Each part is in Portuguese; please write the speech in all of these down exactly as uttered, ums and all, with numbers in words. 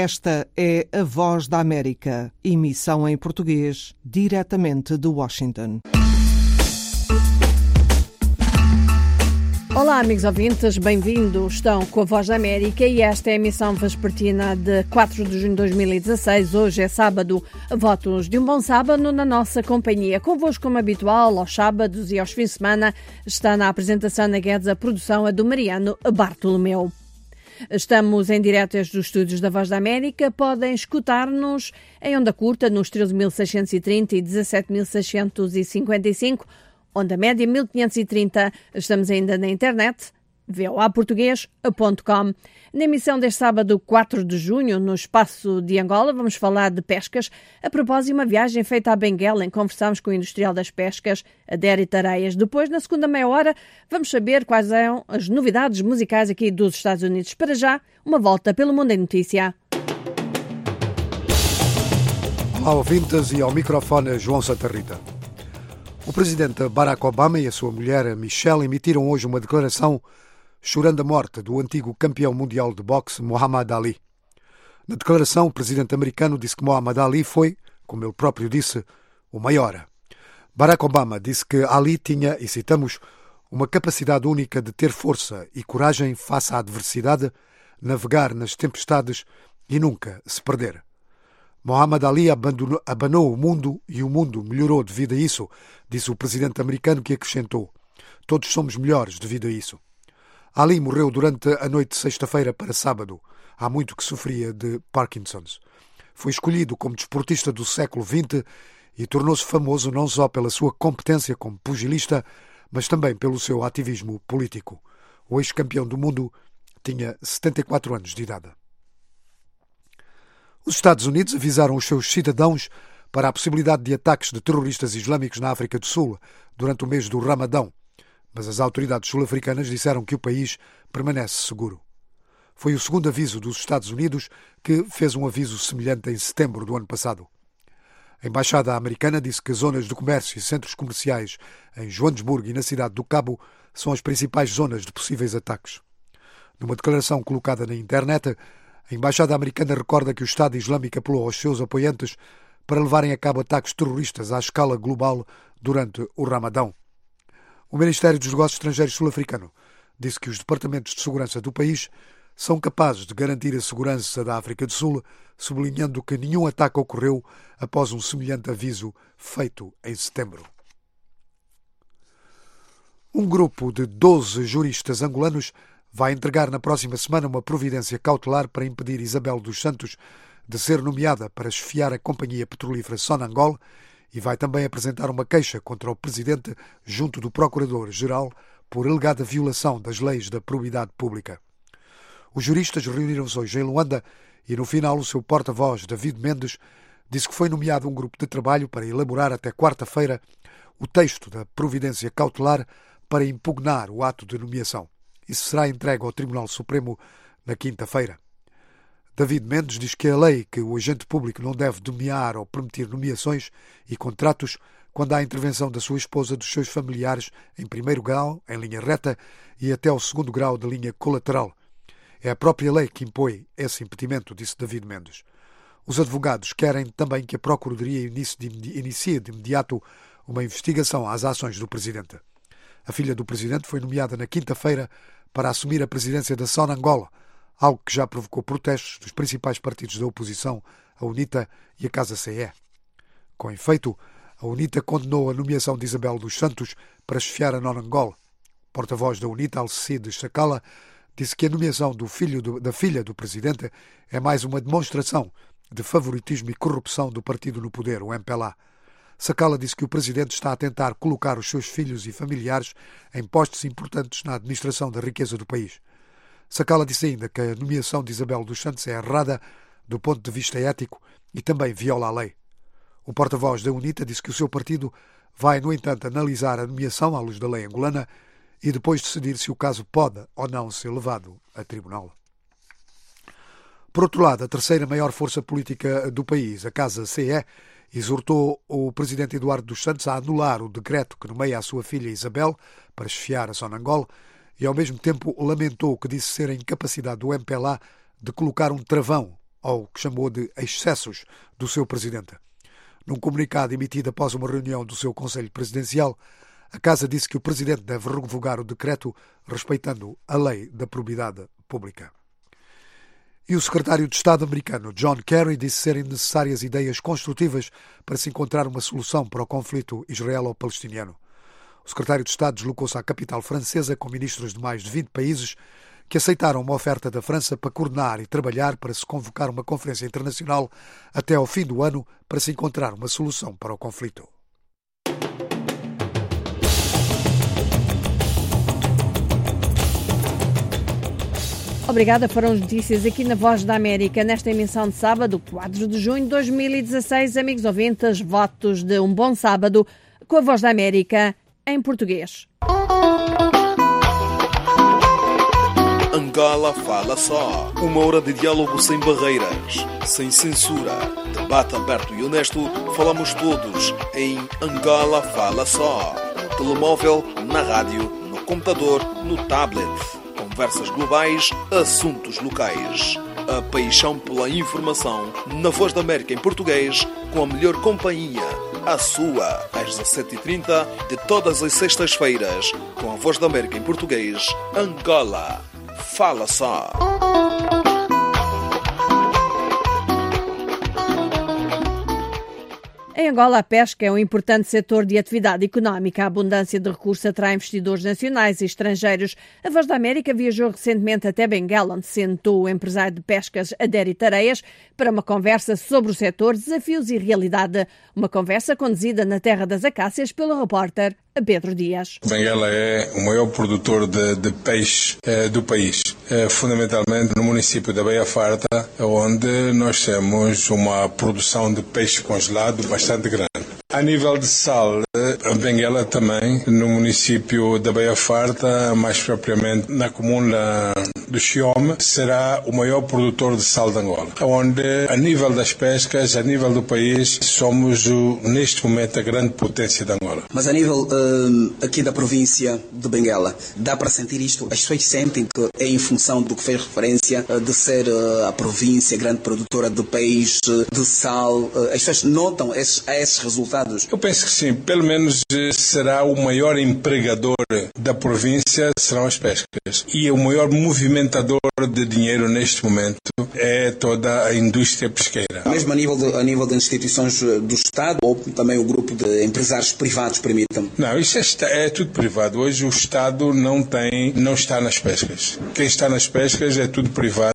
Esta é a Voz da América, emissão em português, diretamente de Washington. Olá, amigos ouvintes, bem-vindos. Estão com a Voz da América e esta é a emissão vespertina de quatro de junho de dois mil e dezasseis. Hoje é sábado. Votos de um bom sábado na nossa companhia. Convosco, como habitual, aos sábados e aos fins de semana, está na apresentação na Guedes, a produção é do Mariano Bartolomeu. Estamos em direto desde os estúdios da Voz da América. Podem escutar-nos em onda curta nos treze mil seiscentos e trinta e dezassete mil seiscentos e cinquenta e cinco, onda média mil quinhentos e trinta. Estamos ainda na internet, v o a português ponto com. Na emissão deste sábado, quatro de junho, no espaço de Angola, vamos falar de pescas. A propósito de uma viagem feita a Benguela, em que conversamos com o industrial das pescas, Adério Tareias. Depois, na segunda meia hora, vamos saber quais são as novidades musicais aqui dos Estados Unidos. Para já, uma volta pelo Mundo em Notícia. Olá, ouvintes, e ao microfone João Santa Rita. O presidente Barack Obama e a sua mulher Michelle emitiram hoje uma declaração chorando a morte do antigo campeão mundial de boxe Muhammad Ali. Na declaração, o presidente americano disse que Muhammad Ali foi, como ele próprio disse, o maior. Barack Obama disse que Ali tinha, e citamos, uma capacidade única de ter força e coragem face à adversidade, navegar nas tempestades e nunca se perder. Muhammad Ali abandonou, abanou o mundo e o mundo melhorou devido a isso, disse o presidente americano, que acrescentou: todos somos melhores devido a isso. Ali morreu durante a noite de sexta-feira para sábado. Há muito que sofria de Parkinson's. Foi escolhido como desportista do século vinte e tornou-se famoso não só pela sua competência como pugilista, mas também pelo seu ativismo político. O ex-campeão do mundo tinha setenta e quatro anos de idade. Os Estados Unidos avisaram os seus cidadãos para a possibilidade de ataques de terroristas islâmicos na África do Sul durante o mês do Ramadão, mas as autoridades sul-africanas disseram que o país permanece seguro. Foi o segundo aviso dos Estados Unidos, que fez um aviso semelhante em setembro do ano passado. A Embaixada Americana disse que zonas de comércio e centros comerciais em Joanesburgo e na cidade do Cabo são as principais zonas de possíveis ataques. Numa declaração colocada na internet, a Embaixada Americana recorda que o Estado Islâmico apelou aos seus apoiantes para levarem a cabo ataques terroristas à escala global durante o Ramadão. O Ministério dos Negócios Estrangeiros sul-africano disse que os departamentos de segurança do país são capazes de garantir a segurança da África do Sul, sublinhando que nenhum ataque ocorreu após um semelhante aviso feito em setembro. Um grupo de doze juristas angolanos vai entregar na próxima semana uma providência cautelar para impedir Isabel dos Santos de ser nomeada para chefiar a companhia petrolífera Sonangol e vai também apresentar uma queixa contra o presidente junto do procurador-geral por alegada violação das leis da probidade pública. Os juristas reuniram-se hoje em Luanda e, no final, o seu porta-voz, David Mendes, disse que foi nomeado um grupo de trabalho para elaborar até quarta-feira o texto da providência cautelar para impugnar o ato de nomeação. Isso será entregue ao Tribunal Supremo na quinta-feira. David Mendes diz que a lei que o agente público não deve nomear ou permitir nomeações e contratos quando há intervenção da sua esposa, dos seus familiares, em primeiro grau, em linha reta, e até ao segundo grau de linha colateral. É a própria lei que impõe esse impedimento, disse David Mendes. Os advogados querem também que a Procuradoria inicie de imediato uma investigação às ações do Presidente. A filha do Presidente foi nomeada na quinta-feira para assumir a presidência da Sonangol, algo que já provocou protestos dos principais partidos da oposição, a UNITA e a Casa C E. Com efeito, a UNITA condenou a nomeação de Isabel dos Santos para chefiar a Sonangol. O porta-voz da UNITA, Alcides Sakala, disse que a nomeação do filho do, da filha do Presidente é mais uma demonstração de favoritismo e corrupção do partido no poder, o M P L A. Sakala disse que o Presidente está a tentar colocar os seus filhos e familiares em postos importantes na administração da riqueza do país. Sakala disse ainda que a nomeação de Isabel dos Santos é errada do ponto de vista ético e também viola a lei. O porta-voz da UNITA disse que o seu partido vai, no entanto, analisar a nomeação à luz da lei angolana e depois decidir se o caso pode ou não ser levado a tribunal. Por outro lado, a terceira maior força política do país, a Casa C E, exortou o presidente Eduardo dos Santos a anular o decreto que nomeia a sua filha Isabel para chefiar a Sonangol e, ao mesmo tempo, lamentou o que disse ser a incapacidade do M P L A de colocar um travão ao que chamou de excessos do seu presidente. Num comunicado emitido após uma reunião do seu Conselho Presidencial, a Casa disse que o presidente deve revogar o decreto respeitando a lei da probidade pública. E o secretário de Estado americano John Kerry disse serem necessárias ideias construtivas para se encontrar uma solução para o conflito israelo-palestiniano. O secretário de Estado deslocou-se à capital francesa com ministros de mais de vinte países que aceitaram uma oferta da França para coordenar e trabalhar para se convocar uma conferência internacional até ao fim do ano para se encontrar uma solução para o conflito. Obrigada, foram as notícias aqui na Voz da América, nesta emissão de sábado, quatro de junho de dois mil e dezasseis. Amigos ouvintes, votos de um bom sábado com a Voz da América em português. Angola Fala Só. Uma hora de diálogo sem barreiras, sem censura. Debate aberto e honesto. Falamos todos em Angola Fala Só. No telemóvel, na rádio, no computador, no tablet. Conversas globais, assuntos locais. A paixão pela informação na Voz da América em português, com a melhor companhia. A sua, às dezassete e trinta, de todas as sextas-feiras, com a Voz da América em português, Angola Fala Só. Em Angola, a pesca é um importante setor de atividade económica. A abundância de recursos atrai investidores nacionais e estrangeiros. A Voz da América viajou recentemente até Benguela, onde sentou o empresário de pescas Adério Tareias para uma conversa sobre o setor, desafios e realidade. Uma conversa conduzida na Terra das Acácias pelo repórter Pedro Dias. Benguela é o maior produtor de, de peixe eh, do país, eh, fundamentalmente no município da Baía Farta, onde nós temos uma produção de peixe congelado bastante grande. A nível de sal, a Benguela também, no município da Baía Farta, mais propriamente na comuna do Chiome, será o maior produtor de sal de Angola, onde a nível das pescas, a nível do país, somos neste momento a grande potência de Angola. Mas a nível uh, aqui da província de Benguela, dá para sentir isto? As pessoas sentem que é em função do que fez referência uh, de ser uh, a província grande produtora de peixe, de sal, uh, as pessoas notam esses, esses resultados? Eu penso que sim, pelo menos será o maior empregador da província, serão as pescas. E o maior movimentador de dinheiro neste momento é toda a indústria pesqueira. Mesmo a nível de, a nível de instituições do Estado ou também o grupo de empresários privados, permitam? Não, isso é, é tudo privado. Hoje o Estado não tem, não está nas pescas. Quem está nas pescas é tudo privado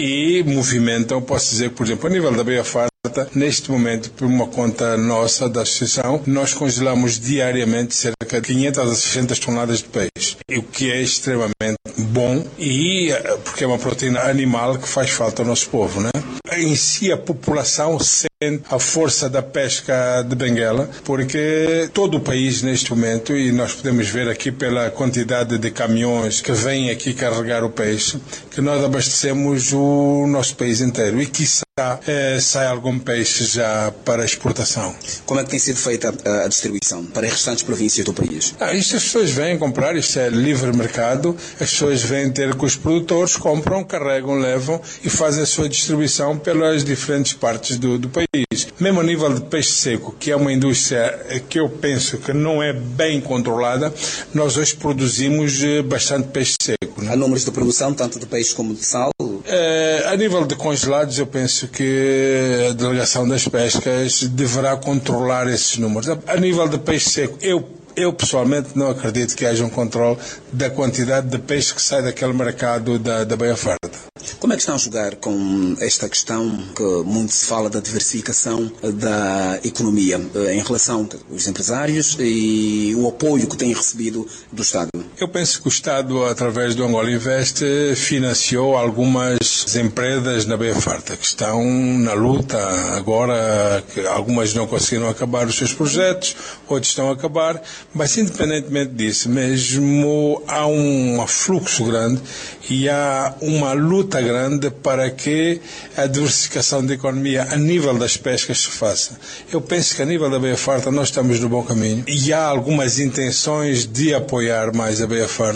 e movimentam, posso dizer, por exemplo, a nível da Baía Farta, neste momento, por uma conta nossa da associação, nós congelamos diariamente cerca de quinhentas a seiscentas toneladas de peixe, o que é extremamente bom e porque é uma proteína animal que faz falta ao nosso povo, né? Em si a população sente a força da pesca de Benguela, porque todo o país neste momento, e nós podemos ver aqui pela quantidade de caminhões que vêm aqui carregar o peixe, que nós abastecemos o nosso país inteiro e quiçá é, sai algum peixe já para exportação. Como é que tem sido feita a, a distribuição para as restantes províncias do país? Ah, isto as pessoas vêm comprar, isto é livre mercado, as pessoas vêm ter com os produtores, compram, carregam, levam e fazem a sua distribuição pelas diferentes partes do, do país. Mesmo a nível de peixe seco, que é uma indústria que eu penso que não é bem controlada, nós hoje produzimos bastante peixe seco. Né? Há números de produção, tanto de peixe como de sal? É, a nível de congelados, eu penso que a Delegação das Pescas deverá controlar esses números. A nível de peixe seco, eu Eu, pessoalmente, não acredito que haja um controle da quantidade de peixe que sai daquele mercado da, da Baía Farta. Como é que estão a jogar com esta questão que muito se fala da diversificação da economia em relação aos empresários e o apoio que têm recebido do Estado? Eu penso que o Estado, através do Angola Invest, financiou algumas empresas na Baía Farta que estão na luta agora, que algumas não conseguiram acabar os seus projetos, outros estão a acabar. Mas, independentemente disso, mesmo há um fluxo grande e há uma luta grande para que a diversificação da economia a nível das pescas se faça. Eu penso que a nível da Baía Farta nós estamos no bom caminho e há algumas intenções de apoiar mais a Baía Farta.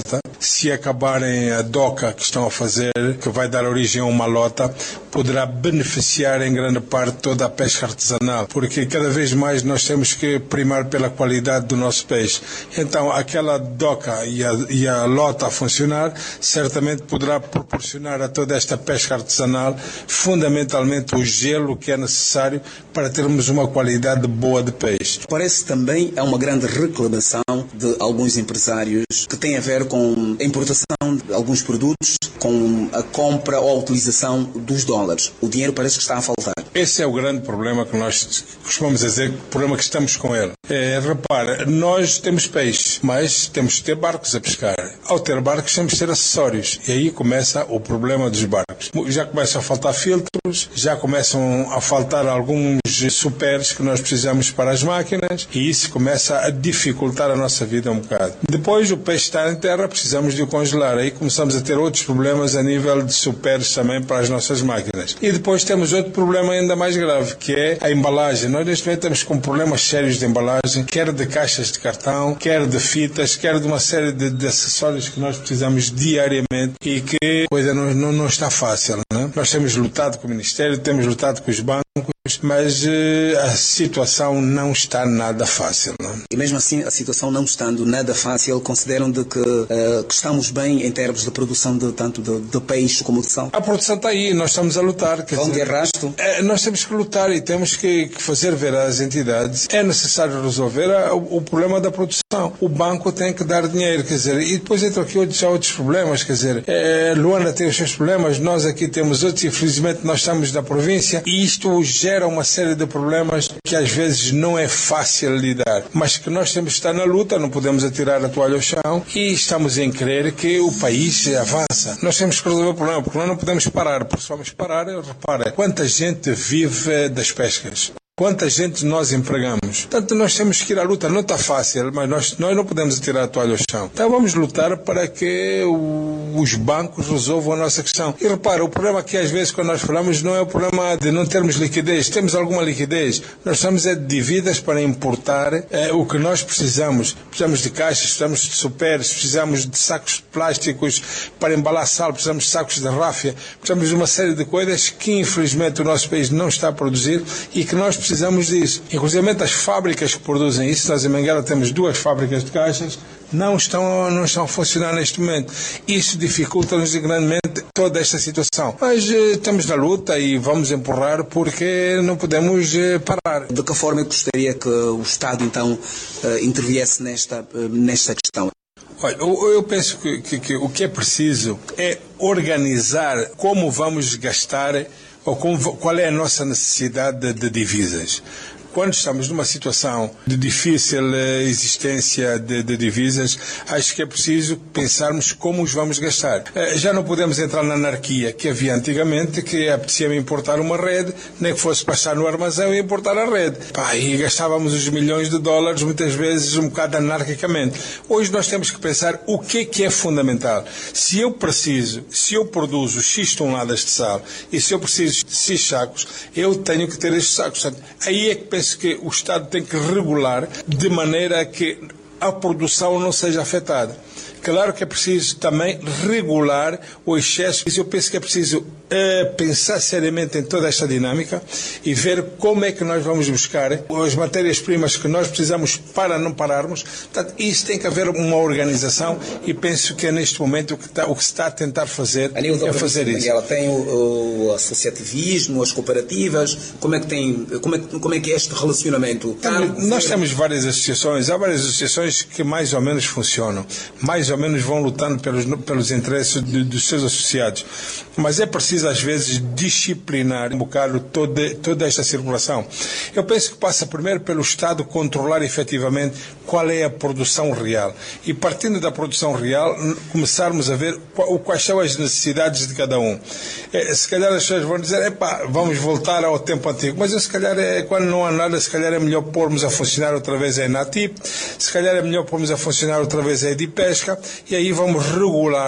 se acabarem a doca que estão a fazer, que vai dar origem a uma lota, poderá beneficiar em grande parte toda a pesca artesanal, porque cada vez mais nós temos que primar pela qualidade do nosso peixe. Então, aquela doca e a, e a lota a funcionar, certamente poderá proporcionar a toda esta pesca artesanal, fundamentalmente o gelo que é necessário para termos uma qualidade boa de peixe. Parece também é uma grande reclamação de alguns empresários que tem a ver com a importação de alguns produtos, com a compra ou a utilização dos dólares. O dinheiro parece que está a faltar. Esse é o grande problema que nós costumamos dizer, o problema que estamos com ele. É, repara, nós temos peixe, mas temos que ter barcos a pescar. Ao ter barcos temos que ter acessórios. E aí começa o problema dos barcos. Já começam a faltar filtros, já começam a faltar alguns superes que nós precisamos para as máquinas, e isso começa a dificultar a nossa vida um bocado. Depois o peixe está em terra, precisamos de o congelar. Aí começamos a ter outros problemas a nível de superes também para as nossas máquinas. E depois temos outro problema ainda mais grave, que é a embalagem. Nós neste momento estamos com problemas sérios de embalagem, quer de caixas de cartão, quer de fitas, quer de uma série de, de acessórios que nós precisamos diariamente, e que a coisa não, não, não está fácil, né? Nós temos lutado com o Ministério, temos lutado com os bancos, mas uh, a situação não está nada fácil, não? E mesmo assim, a situação não estando nada fácil, consideram de que, uh, que estamos bem em termos de produção de tanto de, de peixe como de sal? A produção está aí, nós estamos a lutar. Vão de arrasto? É, nós temos que lutar e temos que, que fazer ver às entidades. É necessário resolver a, o, o problema da produção. O banco tem que dar dinheiro, quer dizer, e depois entram aqui outros, outros problemas, quer dizer, é, Luanda tem os seus problemas, nós aqui temos outros, infelizmente nós estamos na província, e isto gera uma série de problemas que às vezes não é fácil lidar, mas que nós temos que estar na luta, não podemos atirar a toalha ao chão, e estamos em crer que o país avança. Nós temos que resolver o problema, porque nós não podemos parar, porque se vamos parar, repara, quanta gente vive das pescas. Quanta gente nós empregamos. Portanto, nós temos que ir à luta. Não está fácil, mas nós, nós não podemos tirar a toalha ao chão. Então vamos lutar para que o, os bancos resolvam a nossa questão. E repara, o problema aqui às vezes quando nós falamos não é o problema de não termos liquidez. Temos alguma liquidez. Nós precisamos é de dívidas para importar é, o que nós precisamos. Precisamos de caixas, precisamos de superes, precisamos de sacos plásticos para embalar sal, precisamos de sacos de ráfia, precisamos de uma série de coisas que infelizmente o nosso país não está a produzir e que nós precisamos disso. Inclusive as fábricas que produzem isso, nós em Benguela temos duas fábricas de caixas, não estão, não estão a funcionar neste momento. Isso dificulta-nos grandemente toda esta situação. Mas eh, estamos na luta e vamos empurrar porque não podemos eh, parar. De que forma eu gostaria que o Estado então eh, interviesse nesta, eh, nesta questão? Olha, eu, eu penso que, que, que o que é preciso é organizar como vamos gastar ou como, qual é a nossa necessidade de, de divisas. Quando estamos numa situação de difícil existência de, de divisas, acho que é preciso pensarmos como os vamos gastar. Já não podemos entrar na anarquia que havia antigamente, que apetecia-me importar uma rede, nem que fosse passar no armazém e importar a rede. Pá, e gastávamos os milhões de dólares, muitas vezes um bocado anarquicamente. Hoje nós temos que pensar o que é que é fundamental. Se eu preciso, se eu produzo X toneladas de sal e se eu preciso de X sacos, eu tenho que ter estes sacos. Portanto, aí é que penso que o Estado tem que regular de maneira que a produção não seja afetada. Claro que é preciso também regular o excesso. Eu penso que é preciso uh, pensar seriamente em toda esta dinâmica e ver como é que nós vamos buscar as matérias-primas que nós precisamos para não pararmos. Portanto, isso tem que haver uma organização e penso que é neste momento o que, está, o que se está a tentar fazer é fazer isso. Ela tem o, o associativismo, as cooperativas, como é que tem, como é, como é que é este relacionamento? Temos, nós temos várias associações, há várias associações que mais ou menos funcionam, mais ou menos vão lutando pelos, pelos interesses de, dos seus associados. Mas é preciso, às vezes, disciplinar um bocado toda, toda esta circulação. Eu penso que passa primeiro pelo Estado controlar efetivamente qual é a produção real. E partindo da produção real, começarmos a ver quais são as necessidades de cada um. É, se calhar as pessoas vão dizer, epá, vamos voltar ao tempo antigo. Mas se calhar, é, quando não há nada, se calhar é melhor pormos a funcionar outra vez a ENATIP, se calhar é melhor pormos a funcionar outra vez a Edipesca, e aí vamos regular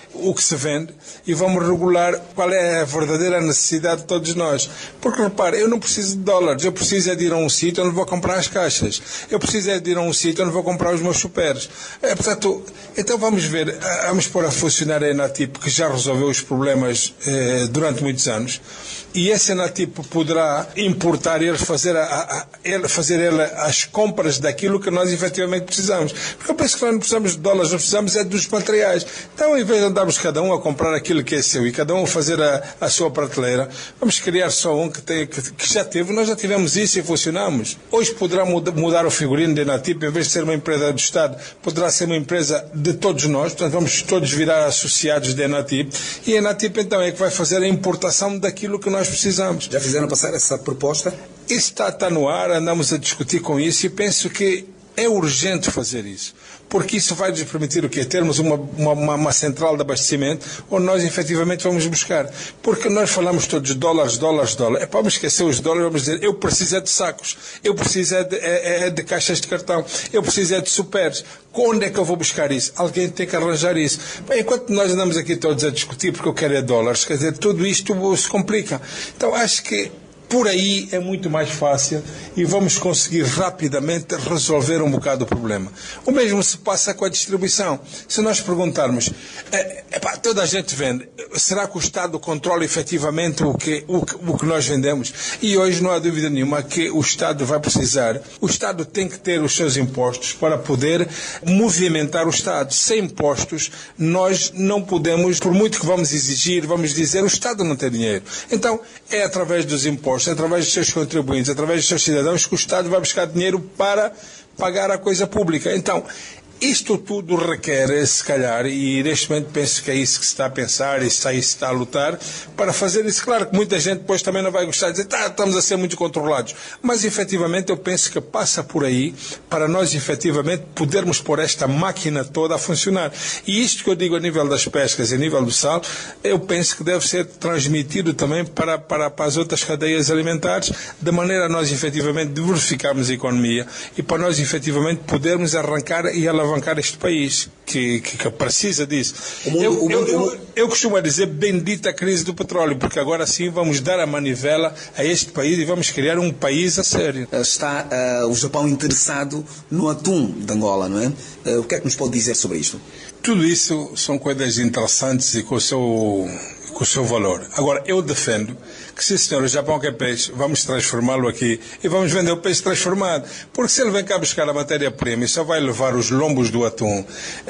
o que se vende e vamos regular qual é a verdadeira necessidade de todos nós. Porque, repare, eu não preciso de dólares, eu preciso é de ir a um sítio onde vou comprar as caixas, eu preciso é de ir a um sítio onde vou comprar os meus superes. É, portanto, então vamos ver, vamos pôr a funcionar a Enatip, que já resolveu os problemas eh, durante muitos anos, e essa Enatip poderá importar e fazer, a, a, ele, fazer ele as compras daquilo que nós efetivamente precisamos. Porque eu penso que nós não precisamos de dólares, nós precisamos é dos materiais. Então, em vez de andarmos cada um a comprar aquilo que é seu e cada um a fazer a, a sua prateleira, vamos criar só um que, tem, que, que já teve. Nós já tivemos isso e funcionamos. Hoje poderá muda, mudar o figurino da Enatip, em vez de ser uma empresa do Estado, poderá ser uma empresa de todos nós. Portanto, vamos todos virar associados da Enatip. E a Enatip, então, é que vai fazer a importação daquilo que nós precisamos. Já fizeram passar essa proposta? Isso está, está no ar, andamos a discutir com isso e penso que é urgente fazer isso, porque isso vai nos permitir o quê? Termos uma, uma, uma central de abastecimento onde nós efetivamente vamos buscar. Porque nós falamos todos dólares, dólares, dólares. É para vamos esquecer os dólares, vamos dizer, eu preciso é de sacos, eu preciso é de, é, é de caixas de cartão, eu preciso é de superes. Onde é que eu vou buscar isso? Alguém tem que arranjar isso. Bem, enquanto nós andamos aqui todos a discutir porque eu quero é dólares, quer dizer, tudo isto se complica. Então acho que por aí é muito mais fácil e vamos conseguir rapidamente resolver um bocado o problema. O mesmo se passa com a distribuição. Se nós perguntarmos, é, epá, toda a gente vende, será que o Estado controla efetivamente o que, o, o que nós vendemos? E hoje não há dúvida nenhuma que o Estado vai precisar, o Estado tem que ter os seus impostos para poder movimentar o Estado. Sem impostos, nós não podemos, por muito que vamos exigir, vamos dizer, o Estado não tem dinheiro. Então, é através dos impostos, através dos seus contribuintes, através dos seus cidadãos, que o Estado vai buscar dinheiro para pagar a coisa pública. Então, isto tudo requer, se calhar, e neste momento penso que é isso que se está a pensar e está, isso está a lutar, para fazer isso. Claro que muita gente depois também não vai gostar de dizer, tá, estamos a ser muito controlados. Mas, efetivamente, eu penso que passa por aí para nós, efetivamente, podermos pôr esta máquina toda a funcionar. E isto que eu digo a nível das pescas e a nível do sal, eu penso que deve ser transmitido também para, para, para as outras cadeias alimentares, de maneira a nós, efetivamente, diversificarmos a economia e para nós, efetivamente, podermos arrancar e alavancar este país que, que, que precisa disso. Mundo, eu, eu, eu, eu costumo dizer bendita crise do petróleo, porque agora sim vamos dar a manivela a este país e vamos criar um país a sério. Está uh, o Japão interessado no atum de Angola, não é? Uh, o que é que nos pode dizer sobre isto? Tudo isso são coisas interessantes e com o seu... com o seu valor. Agora, eu defendo que, sim senhor, o Japão quer peixe, vamos transformá-lo aqui e vamos vender o peixe transformado. Porque se ele vem cá buscar a matéria-prima e só vai levar os lombos do atum,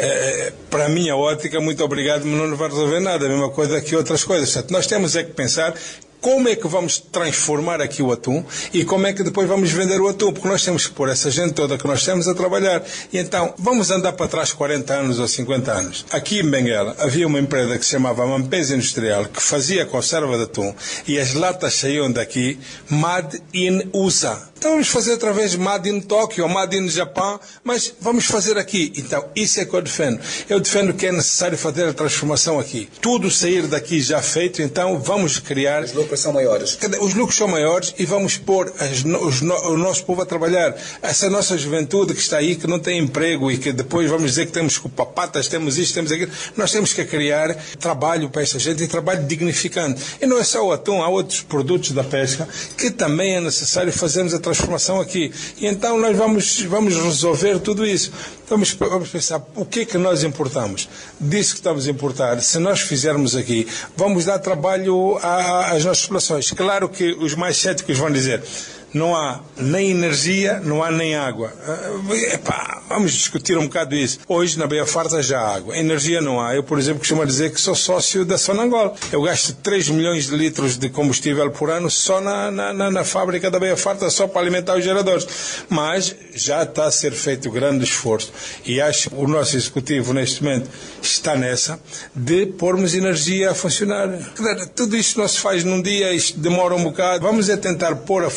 é, para a minha ótica, muito obrigado, mas não vai resolver nada. A mesma coisa que outras coisas. Portanto, nós temos é que pensar como é que vamos transformar aqui o atum e como é que depois vamos vender o atum, porque nós temos que pôr essa gente toda que nós temos a trabalhar. E então, vamos andar para trás quarenta anos ou cinquenta anos. Aqui em Benguela havia uma empresa que se chamava Mampesa Industrial, que fazia conserva de atum e as latas saíam daqui Made in U S A. Então vamos fazer através de Made in Tóquio ou Made in Japão, mas vamos fazer aqui. Então, isso é que eu defendo. Eu defendo que é necessário fazer a transformação aqui. Tudo sair daqui já feito, então vamos criar... Os lucros são maiores. Os lucros são maiores e vamos pôr as, os, o nosso povo a trabalhar. Essa nossa juventude que está aí, que não tem emprego e que depois vamos dizer que temos papatas, temos isto, temos aquilo. Nós temos que criar trabalho para essa gente e trabalho dignificante. E não é só o atum, há outros produtos da pesca que também é necessário fazermos a transformação aqui. E então nós vamos, vamos resolver tudo isso. Vamos, vamos pensar, o que é que nós importamos? Disso que estamos a importar, se nós fizermos aqui, vamos dar trabalho às nossas populações. Claro que os mais céticos vão dizer, não há nem energia, não há nem água. Epá, vamos discutir um bocado isso. Hoje, na Baía Farta, já há água. Energia não há. Eu, por exemplo, costumo dizer que sou sócio da Sonangol. Eu gasto três milhões de litros de combustível por ano só na, na, na fábrica da Baía Farta, só para alimentar os geradores. Mas já está a ser feito grande esforço. E acho que o nosso executivo, neste momento, está nessa de pormos energia a funcionar. Tudo isto não se faz num dia, isto demora um bocado. Vamos é tentar pôr a funcionar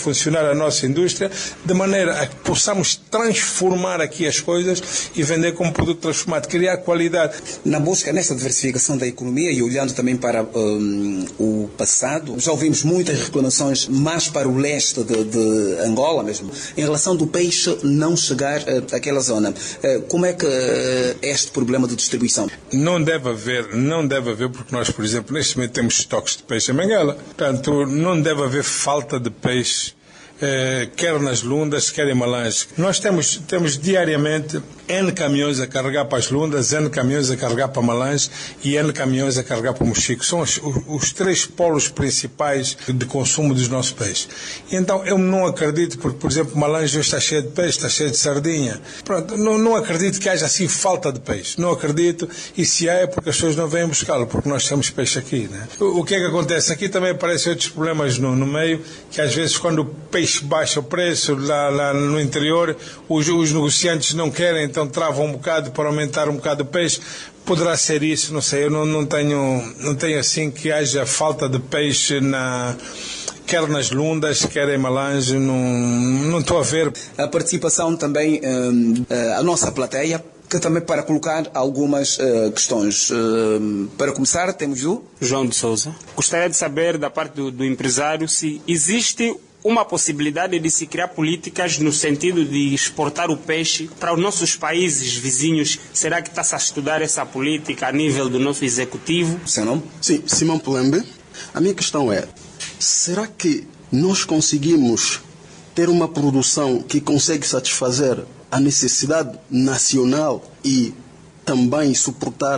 ajudar a nossa indústria de maneira a que possamos transformar aqui as coisas e vender como produto transformado, criar qualidade. Na busca, nesta diversificação da economia e olhando também para um, o passado, já ouvimos muitas reclamações mais para o leste de, de Angola mesmo, em relação do peixe não chegar uh, àquela zona. Uh, como é que uh, este problema de distribuição? Não deve haver, não deve haver, porque nós, por exemplo, neste momento temos estoques de peixe em Benguela. Portanto, não deve haver falta de peixe, eh, quer nas lundas, quer em Malange. Nós temos, temos diariamente N caminhões a carregar para as lundas, N caminhões a carregar para Malange e N caminhões a carregar para o Mochico. São os, os três polos principais de consumo dos nossos peixes. E então eu não acredito, porque, por exemplo, Malange hoje está cheio de peixe, está cheio de sardinha. Pronto, não, não acredito que haja assim falta de peixe. Não acredito, e se há é porque as pessoas não vêm buscá-lo, porque nós temos peixe aqui, né? O, o que é que acontece? Aqui também aparecem outros problemas no, no meio, que às vezes quando o peixe baixa o preço lá, lá no interior, os, os negociantes não querem, então travam um bocado para aumentar um bocado o peixe. Poderá ser isso, não sei, eu não, não, tenho, não tenho assim que haja falta de peixe na... quer nas lundas, quer em Malange, não, não estou a ver. A participação também, um, a nossa plateia, que também para colocar algumas uh, questões. Uh, para começar, temos o... João de Souza. Gostaria de saber da parte do, do empresário se existe uma possibilidade de se criar políticas no sentido de exportar o peixe para os nossos países vizinhos. Será que está-se a estudar essa política a nível do nosso executivo? Seu nome? Sim, Simão Pulembe. A minha questão é, será que nós conseguimos ter uma produção que consegue satisfazer a necessidade nacional e também suportar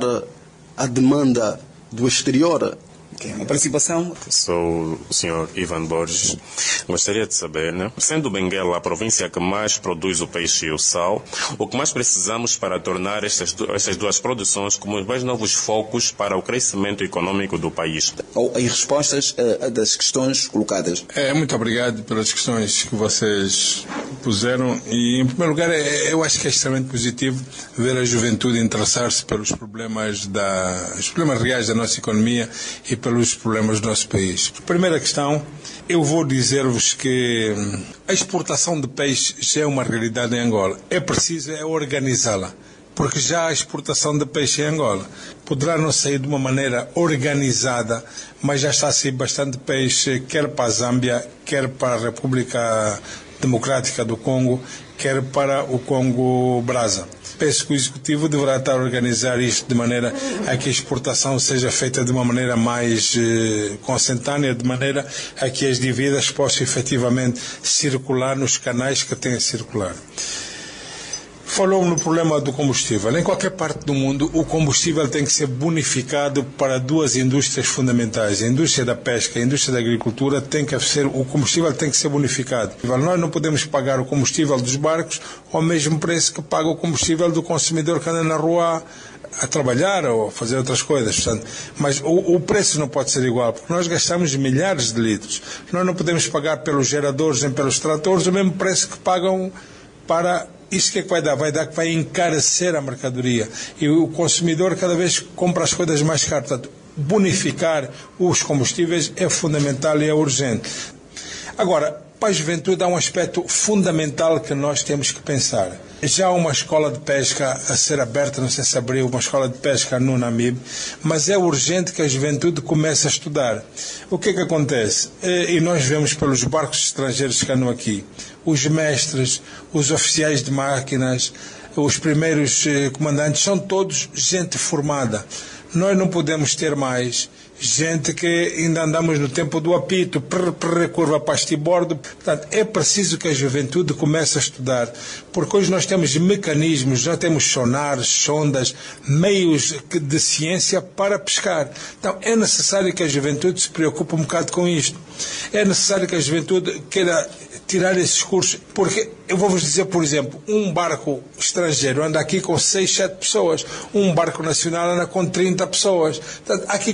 a demanda do exterior? Okay. A participação? Sou o senhor Ivan Borges. Gostaria de saber, né? Sendo Benguela a província que mais produz o peixe e o sal, o que mais precisamos para tornar estas, estas duas produções como os mais novos focos para o crescimento econômico do país? Ou em respostas uh, das questões colocadas. É, muito obrigado pelas questões que vocês puseram e, em primeiro lugar, é, eu acho que é extremamente positivo ver a juventude interessar-se pelos problemas, da, os problemas reais da nossa economia e pelos problemas do nosso país. Primeira questão, eu vou dizer-vos que a exportação de peixe já é uma realidade em Angola. É preciso é organizá-la, porque já a exportação de peixe em Angola poderá não sair de uma maneira organizada, mas já está a sair bastante peixe, quer para a Zâmbia, quer para a República Democrática do Congo, quer para o Congo-Brasa. Penso que o Executivo deverá estar a organizar isto de maneira a que a exportação seja feita de uma maneira mais eh, consentânea, de maneira a que as dívidas possam efetivamente circular nos canais que têm a circular. Falou no problema do combustível. Em qualquer parte do mundo, o combustível tem que ser bonificado para duas indústrias fundamentais. A indústria da pesca e a indústria da agricultura tem que ser, o combustível tem que ser bonificado. Nós não podemos pagar o combustível dos barcos ao mesmo preço que paga o combustível do consumidor que anda na rua a trabalhar ou a fazer outras coisas. Portanto, mas o, o preço não pode ser igual, porque nós gastamos milhares de litros. Nós não podemos pagar pelos geradores nem pelos tratores o mesmo preço que pagam para... Isso que é que vai dar? Vai dar que vai encarecer a mercadoria. E o consumidor cada vez compra as coisas mais caras. Portanto, bonificar os combustíveis é fundamental e é urgente. Agora, para a juventude há um aspecto fundamental que nós temos que pensar. Já há uma escola de pesca a ser aberta, não sei se abriu, uma escola de pesca no Namibe, mas é urgente que a juventude comece a estudar. O que é que acontece? E nós vemos pelos barcos estrangeiros que andam aqui, os mestres, os oficiais de máquinas, os primeiros comandantes, são todos gente formada. Nós não podemos ter mais gente que ainda andamos no tempo do apito, prr, prr, curva para estibordo. Portanto, é preciso que a juventude comece a estudar, porque hoje nós temos mecanismos, já temos sonares, sondas, meios de ciência para pescar. Então, é necessário que a juventude se preocupe um bocado com isto. É necessário que a juventude queira tirar esses cursos, porque eu vou-vos dizer, por exemplo, um barco estrangeiro anda aqui com seis, sete pessoas, um barco nacional anda com trinta pessoas. Portanto, há aqui qualquer coisa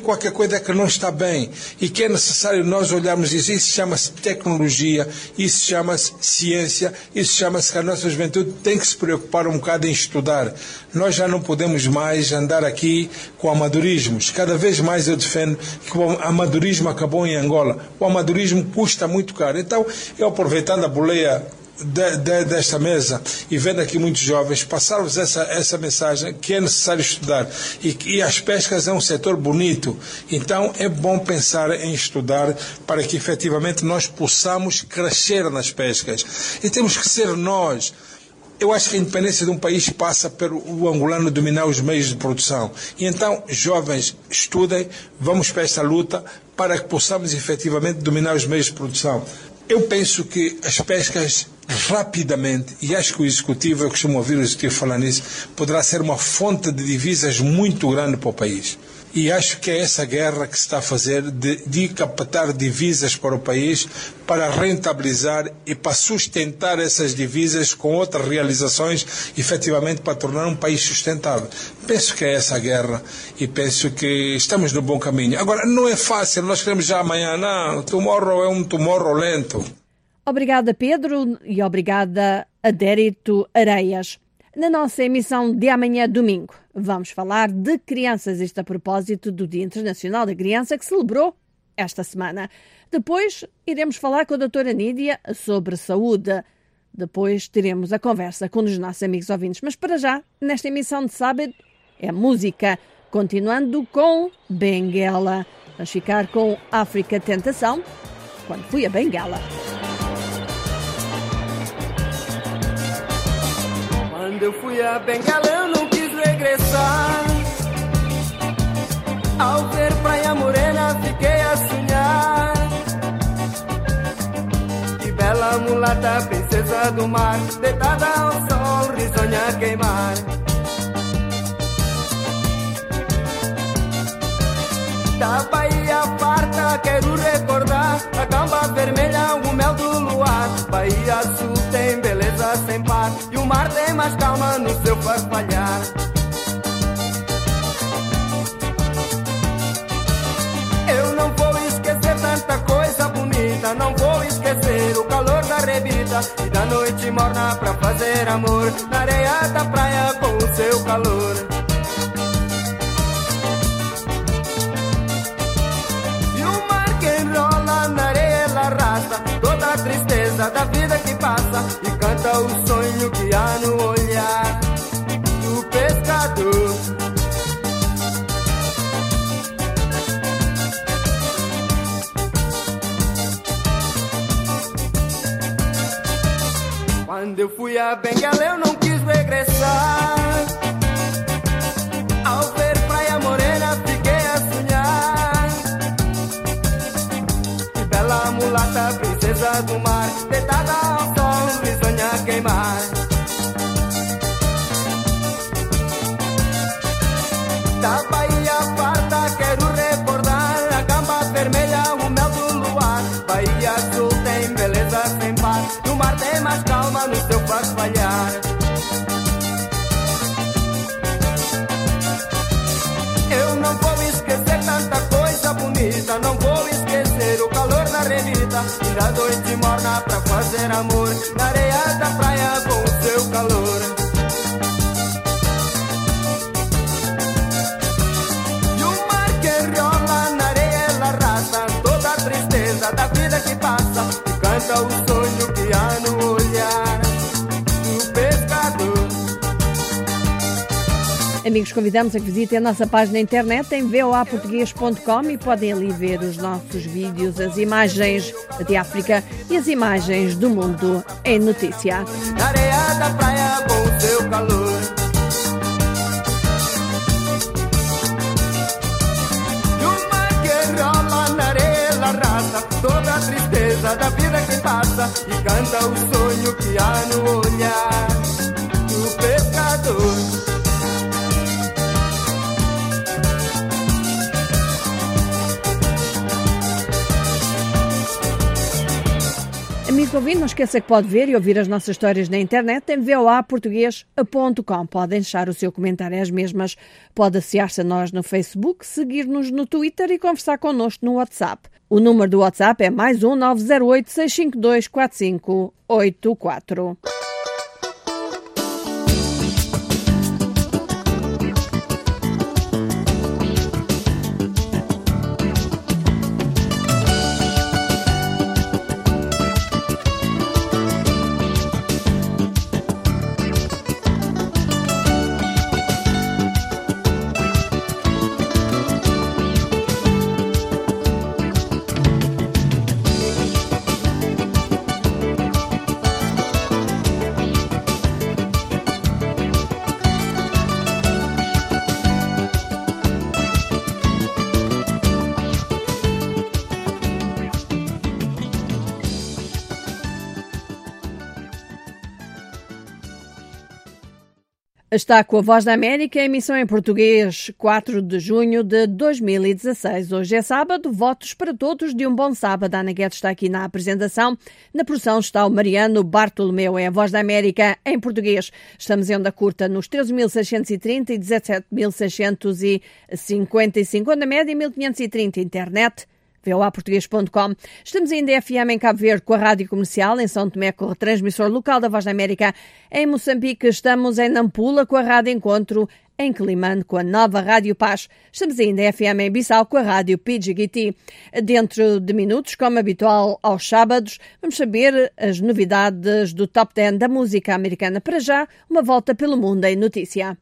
coisa que não está bem e que é necessário nós olharmos isso. Isso chama-se tecnologia, isso chama-se ciência, isso chama-se que a nossa juventude tem que se preocupar um bocado em estudar. Nós já não podemos mais andar aqui com amadorismos. Cada vez mais eu defendo que o amadorismo acabou em Angola. O amadorismo custa muito caro. Então, eu aproveitando a boleia De, de, desta mesa e vendo aqui muitos jovens, passar-vos essa, essa mensagem que é necessário estudar e, e as pescas é um setor bonito, então é bom pensar em estudar para que efetivamente nós possamos crescer nas pescas e temos que ser nós. Eu acho que a independência de um país passa pelo o angolano dominar os meios de produção. E então, jovens, estudem, vamos para esta luta para que possamos efetivamente dominar os meios de produção. Eu penso que as pescas rapidamente, e acho que o Executivo, eu costumo ouvir o Executivo falar nisso, poderá ser uma fonte de divisas muito grande para o país. E acho que é essa guerra que se está a fazer de, de captar divisas para o país, para rentabilizar e para sustentar essas divisas com outras realizações, efetivamente para tornar um país sustentável. Penso que é essa a guerra e penso que estamos no bom caminho. Agora, não é fácil, nós queremos já amanhã, não, tomorrow é um tomorrow lento. Obrigada, Pedro, e obrigada, Adérito Areias. Na nossa emissão de amanhã, domingo, vamos falar de crianças, isto a propósito do Dia Internacional da Criança, que celebrou esta semana. Depois, iremos falar com a doutora Nídia sobre saúde. Depois, teremos a conversa com os nossos amigos ouvintes. Mas, para já, nesta emissão de sábado, é música, continuando com Benguela. Vamos ficar com África Tentação, quando fui a Benguela. Quando eu fui a Benguela eu não quis regressar. Ao ver Praia Morena fiquei a sonhar. Que bela mulata, princesa do mar, deitada ao sol, risonha a queimar. Da Bahia farta quero recordar a gamba vermelha, o mel do luar. Bahia Azul tem beleza sem par e o mar tem mais calma no seu farfalhar. Eu não vou esquecer tanta coisa bonita, não vou esquecer o calor da rebita e da noite morna pra fazer amor na areia da praia com o seu calor. Toda a tristeza da vida que passa e canta o sonho que há no olhar do pescador. Quando eu fui a Benguela eu não quis regressar. Ao ver Praia Morena fiquei a sonhar. Que bela mulata, princesa do mar, deitada ao sol, risonha a queimar. Da Bahia farta quero recordar a gamba vermelha, o mel do luar. Bahia Azul tem beleza sem par, no mar tem mais calma no seu farfalhar. Eu não vou esquecer tanta coisa bonita, não vou esquecer o calor da revista e da noite morna pra fazer amor na areia da praia com o seu calor. E o mar que rola na areia ela arrasta toda a tristeza da vida que passa e canta o sonho que há no olhar do pescador. Amigos, convidamos a que visitem a nossa página na internet em v o a português ponto com e podem ali ver os nossos vídeos, as imagens de África e as imagens do mundo em notícia. Na areia da praia com o seu calor. E o mar que rola na areia ela arrasta toda a tristeza da vida que passa e canta o sonho que há no olhar do pescador. Amigos, amigo ouvinte, não esqueça que pode ver e ouvir as nossas histórias na internet em v o a português ponto com. Pode deixar o seu comentário às mesmas, pode associar-se a nós no Facebook, seguir-nos no Twitter e conversar connosco no WhatsApp. O número do WhatsApp é mais um nove zero oito, seis cinco dois, quatro cinco oito quatro. Está com a Voz da América, emissão em português, quatro de junho de dois mil e dezasseis. Hoje é sábado, votos para todos de um bom sábado. A Ana Guedes está aqui na apresentação. Na produção está o Mariano Bartolomeu. É a Voz da América em português. Estamos em onda curta nos treze mil seiscentos e trinta e dezassete mil seiscentos e cinquenta e cinco, onda média mil quinhentos e trinta, internet v o a português ponto com. Estamos em D F M em Cabo Verde com a Rádio Comercial, em São Tomé com o retransmissor local da Voz da América. Em Moçambique estamos em Nampula com a Rádio Encontro, em Quelimane com a nova Rádio Paz. Estamos em D F M em Bissau com a Rádio P G G T. Dentro de minutos, como habitual aos sábados, vamos saber as novidades do Top dez da música americana. Para já, uma volta pelo mundo em notícia.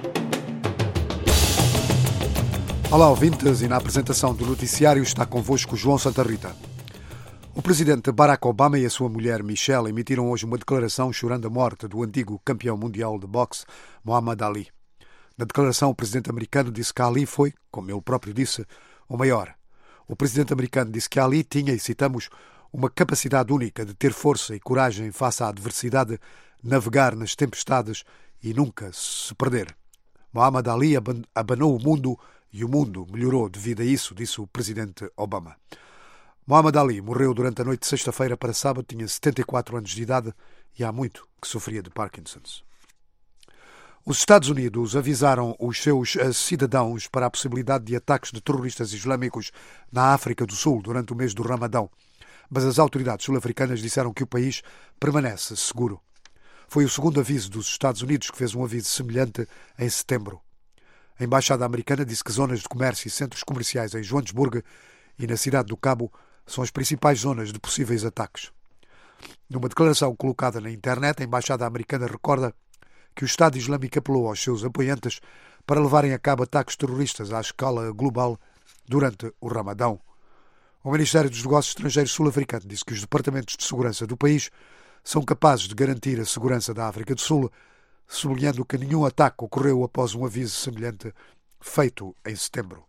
Olá, ouvintes, e na apresentação do noticiário está convosco João Santa Rita. O presidente Barack Obama e a sua mulher Michelle emitiram hoje uma declaração chorando a morte do antigo campeão mundial de boxe, Muhammad Ali. Na declaração, o presidente americano disse que Ali foi, como ele próprio disse, o maior. O presidente americano disse que Ali tinha, e citamos, uma capacidade única de ter força e coragem face à adversidade, navegar nas tempestades e nunca se perder. Muhammad Ali abanou o mundo e o mundo melhorou devido a isso, disse o presidente Obama. Muhammad Ali morreu durante a noite de sexta-feira para sábado, tinha setenta e quatro anos de idade e há muito que sofria de Parkinson's. Os Estados Unidos avisaram os seus cidadãos para a possibilidade de ataques de terroristas islâmicos na África do Sul durante o mês do Ramadão, mas as autoridades sul-africanas disseram que o país permanece seguro. Foi o segundo aviso dos Estados Unidos, que fez um aviso semelhante em setembro. A Embaixada Americana disse que zonas de comércio e centros comerciais em Joanesburgo e na cidade do Cabo são as principais zonas de possíveis ataques. Numa declaração colocada na internet, a Embaixada Americana recorda que o Estado Islâmico apelou aos seus apoiantes para levarem a cabo ataques terroristas à escala global durante o Ramadão. O Ministério dos Negócios Estrangeiros sul-africano disse que os departamentos de segurança do país são capazes de garantir a segurança da África do Sul, sublinhando que nenhum ataque ocorreu após um aviso semelhante feito em setembro.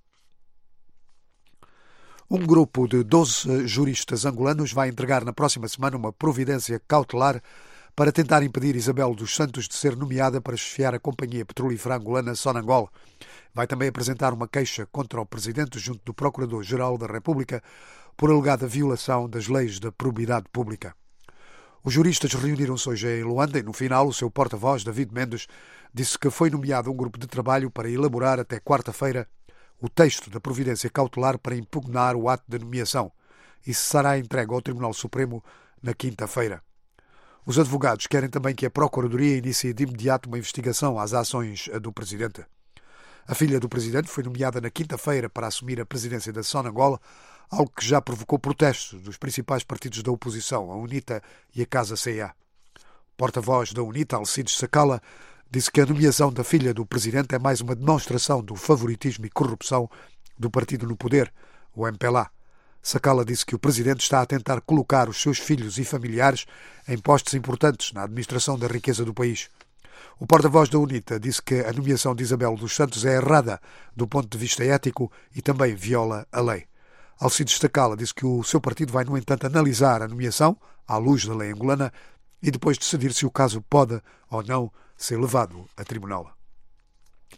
Um grupo de doze juristas angolanos vai entregar na próxima semana uma providência cautelar para tentar impedir Isabel dos Santos de ser nomeada para chefiar a companhia petrolífera angolana Sonangol. Vai também apresentar uma queixa contra o presidente junto do Procurador-Geral da República por alegada violação das leis da probidade pública. Os juristas reuniram-se hoje em Luanda e, no final, o seu porta-voz, David Mendes, disse que foi nomeado um grupo de trabalho para elaborar até quarta-feira o texto da providência cautelar para impugnar o ato de nomeação. Isso será entregue ao Tribunal Supremo na quinta-feira. Os advogados querem também que a Procuradoria inicie de imediato uma investigação às ações do Presidente. A filha do Presidente foi nomeada na quinta-feira para assumir a presidência da Sonangol, algo que já provocou protestos dos principais partidos da oposição, a UNITA e a Casa C E A. O porta-voz da UNITA, Alcides Sakala, disse que a nomeação da filha do Presidente é mais uma demonstração do favoritismo e corrupção do partido no poder, o M P L A. Sakala disse que o Presidente está a tentar colocar os seus filhos e familiares em postos importantes na administração da riqueza do país. O porta-voz da UNITA disse que a nomeação de Isabel dos Santos é errada do ponto de vista ético e também viola a lei. Alcides Sakala disse que o seu partido vai, no entanto, analisar a nomeação à luz da lei angolana e depois decidir se o caso pode ou não ser levado a tribunal.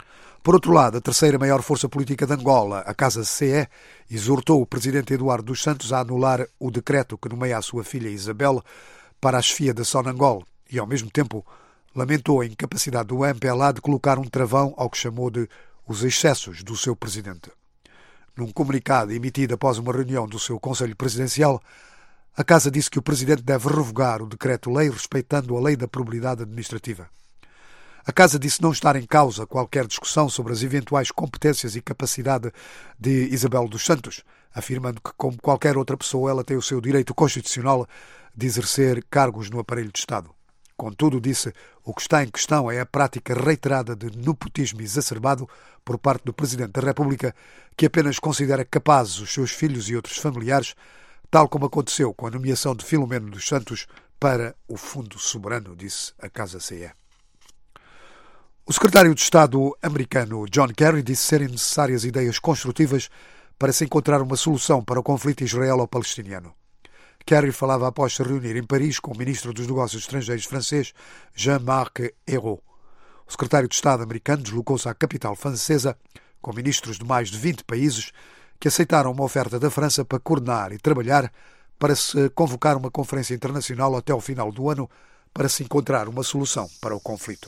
Por outro lado, a terceira maior força política de Angola, a Casa C E, exortou o presidente Eduardo dos Santos a anular o decreto que nomeia a sua filha Isabel para a chefia da Sonangol e, ao mesmo tempo, lamentou a incapacidade do M P L A de colocar um travão ao que chamou de os excessos do seu presidente. Num comunicado emitido após uma reunião do seu Conselho Presidencial, a Casa disse que o presidente deve revogar o decreto-lei respeitando a lei da probidade administrativa. A Casa disse não estar em causa qualquer discussão sobre as eventuais competências e capacidade de Isabel dos Santos, afirmando que, como qualquer outra pessoa, ela tem o seu direito constitucional de exercer cargos no aparelho de Estado. Contudo, disse, o que está em questão é a prática reiterada de nepotismo exacerbado por parte do Presidente da República, que apenas considera capazes os seus filhos e outros familiares, tal como aconteceu com a nomeação de Filomeno dos Santos para o Fundo Soberano, disse a Casa C E. O secretário de Estado americano John Kerry disse serem necessárias ideias construtivas para se encontrar uma solução para o conflito israelo-palestiniano. Kerry falava após se reunir em Paris com o ministro dos Negócios Estrangeiros francês Jean-Marc Ayrault. O secretário de Estado americano deslocou-se à capital francesa com ministros de mais de vinte países que aceitaram uma oferta da França para coordenar e trabalhar para se convocar uma conferência internacional até ao final do ano para se encontrar uma solução para o conflito.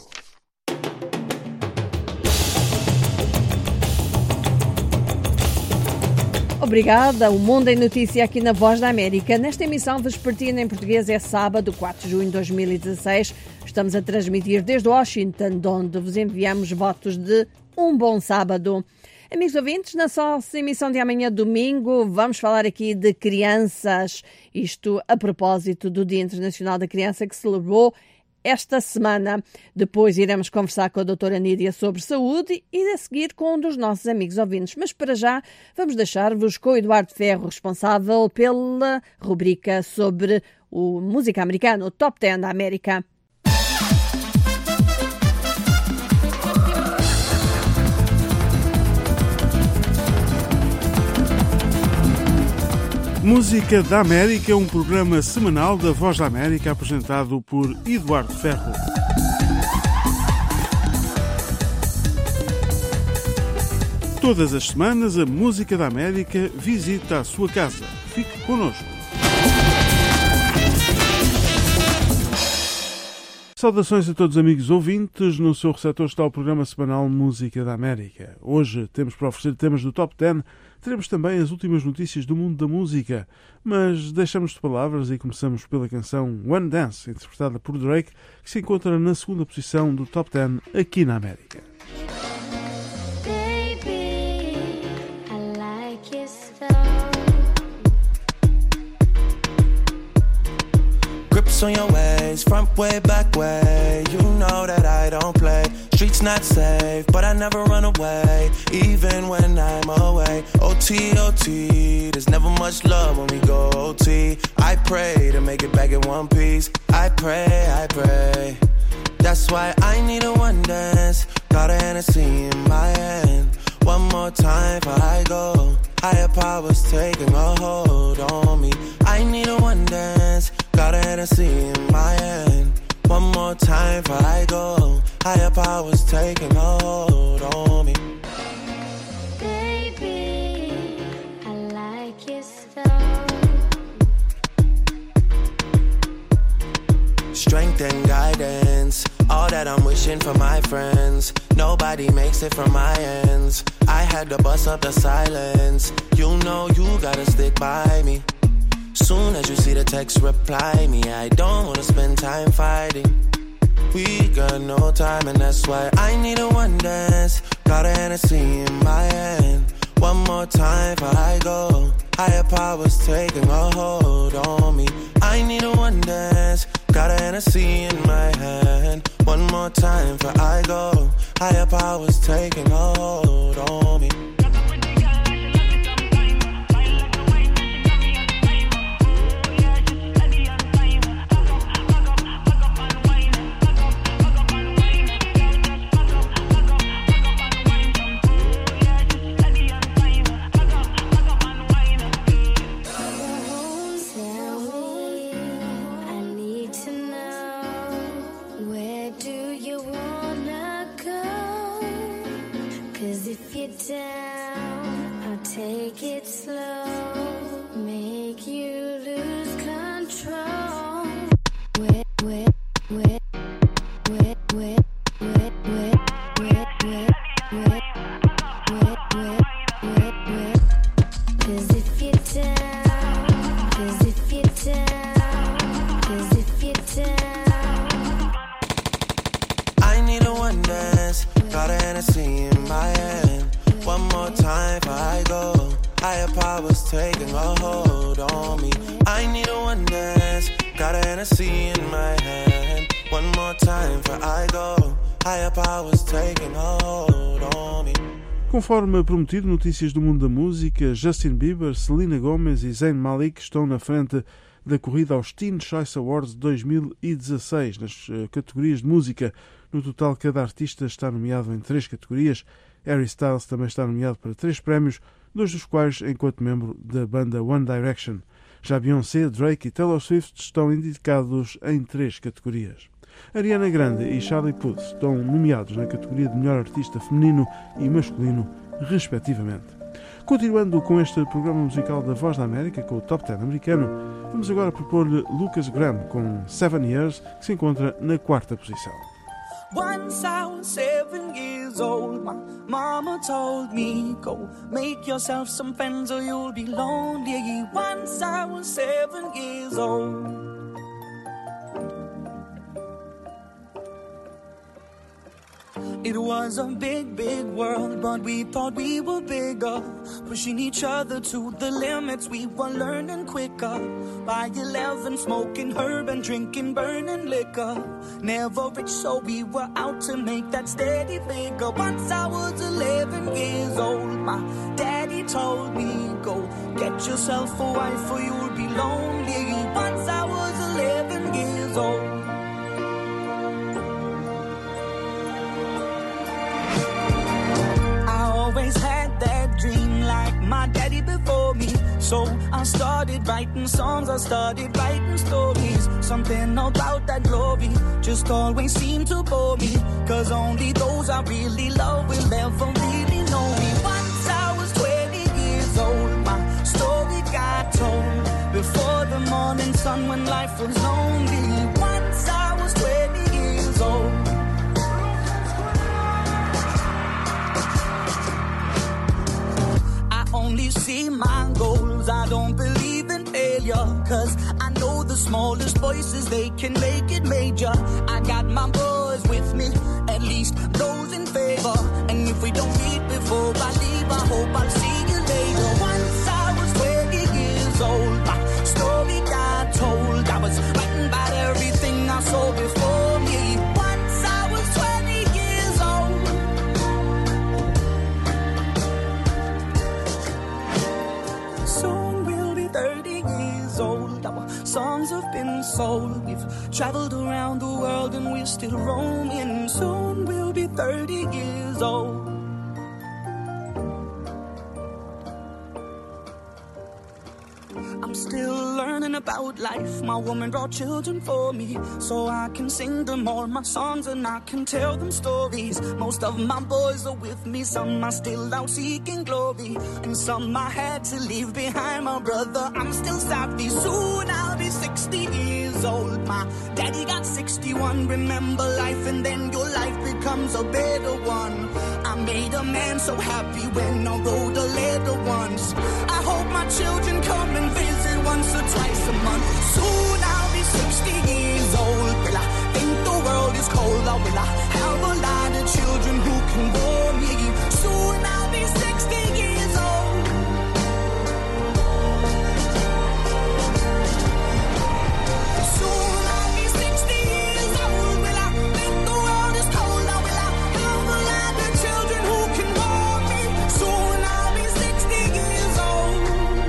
Obrigada. O Mundo em Notícia aqui na Voz da América. Nesta emissão vespertina em português é sábado, quatro de junho de dois mil e dezasseis. Estamos a transmitir desde Washington, de onde vos enviamos votos de um bom sábado. Amigos ouvintes, na nossa emissão de amanhã, domingo, vamos falar aqui de crianças. Isto a propósito do Dia Internacional da Criança que se celebrou esta semana. Depois iremos conversar com a doutora Nídia sobre saúde e a seguir com um dos nossos amigos ouvintes. Mas para já vamos deixar-vos com o Eduardo Ferro, responsável pela rubrica sobre o música americana, o Top dez da América. Música da América é um programa semanal da Voz da América apresentado por Eduardo Ferro. Todas as semanas a Música da América visita a sua casa. Fique connosco. Saudações a todos os amigos ouvintes. No seu receptor está o programa semanal Música da América. Hoje temos para oferecer temas do Top dez. Teremos também as últimas notícias do mundo da música, mas deixamos de palavras e começamos pela canção One Dance, interpretada por Drake, que se encontra na segunda posição do Top dez aqui na América. On your ways, front way, back way. You know that I don't play. Streets not safe, but I never run away, even when I'm away. O T, O T, there's never much love when we go O T. I pray to make it back in one piece. I pray, I pray. That's why I need a one dance. Got a Hennessy in my hand. One more time before I go. Higher powers taking a hold on me. I need a one dance. Got a Hennessy in my hand. One more time before I go. Higher powers taking a hold on me. Baby, I like your style. Strength and guidance, all that I'm wishing for my friends. Nobody makes it from my ends. I had to bust up the silence. You know you gotta stick by me. Soon as you see the text, reply me. I don't wanna spend time fighting. We got no time and that's why I need a one dance. Got a Hennessy in my hand. One more time before I go. Higher powers taking a hold on me. I need a one dance. Got a Hennessy in my hand. One more time before I go. Higher powers taking a hold on me. if you're down, I'll take it slow, make you lose control. Wet, wet, wet, wet, wet, wet, wet, wet, wet, wet, wet, wet, wet, wet. 'Cause if you're down, 'cause if you're down, 'cause if you're down. I need a one dance, got a Hennessy in my hand. One more time before I go. Higher powers taking a hold on me. I need a one dance, got a Hennessy in my hand. One more time before I go. Higher powers taking a hold on me. Conforme prometido, notícias do mundo da música, Justin Bieber, Selena Gomez e Zayn Malik estão na frente da corrida aos Teen Choice Awards dois mil e dezasseis, nas uh, categorias de música. No total, cada artista está nomeado em três categorias. Harry Styles também está nomeado para três prémios, dois dos quais enquanto membro da banda One Direction. Já Beyoncé, Drake e Taylor Swift estão indicados em três categorias. Ariana Grande e Charlie Puth estão nomeados na categoria de melhor artista feminino e masculino, respectivamente. Continuando com este programa musical da Voz da América, com o Top dez americano, vamos agora propor-lhe Lucas Graham com Seven Years, que se encontra na quarta posição. Once I was seven years old, my mama told me, go make yourself some friends or you'll be lonely. Once I was seven years old. It was a big, big world, but we thought we were bigger, pushing each other to the limits. We were learning quicker. By eleven, smoking herb and drinking burning liquor. Never rich, so we were out to make that steady figure. Once I was eleven years old, my daddy told me, go get yourself a wife or you'll be lonely. Once I was eleven years old. Always had that dream like my daddy before me. So I started writing songs, I started writing stories. Something about that glory just always seemed to bore me. Cause only those I really love will ever really know me. Once I was twenty years old, my story got told. Before the morning sun when life was lonely. Once I was twenty years old. Only see my goals, I don't believe in failure. Cause I know the smallest voices, they can make it major. I got my boys with me, at least those in favor. And if we don't meet before I leave, I hope I'll see you later. Once I was twenty years old, my story got told. I was writing about everything I saw before me. Once I was twenty years old. Soon we'll be thirty years old. Our songs have been sold. We've traveled around the world and we're still roaming. Soon we'll be thirty years old. I'm still learning about life. My woman brought children for me, so I can sing them all my songs and I can tell them stories. Most of my boys are with me, some are still out seeking glory, and some I had to leave behind. My brother, I'm still savvy. Soon I'll be sixty years old. My daddy got sixty-one. Remember life and then your life becomes a better one. I made a man so happy when I wrote a letter once. I hope my children come and visit once or twice a month. Soon I'll be sixty years old. Will I think the world is cold, or will I have a lot of children who can bore me? Soon I'll be sixty years old. Soon I'll be sixty years old. Will I think the world is cold, or will I have a lot of children who can bore me? Soon I'll be sixty years old.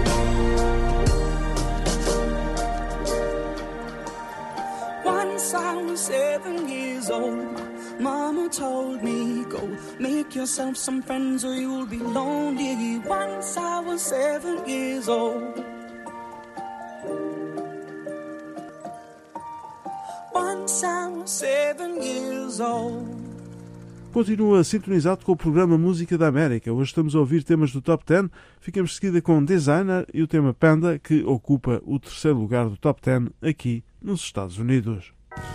Once I was seven years old, Mama told me, go make yourself some friends or you'll be lonely. Once I was seven years old. Once I was seven years old. Continua sintonizado com o programa Música da América. Hoje estamos a ouvir temas do Top dez. Ficamos de seguida com Designer e o tema Panda, que ocupa o terceiro lugar do Top dez aqui nos Estados Unidos.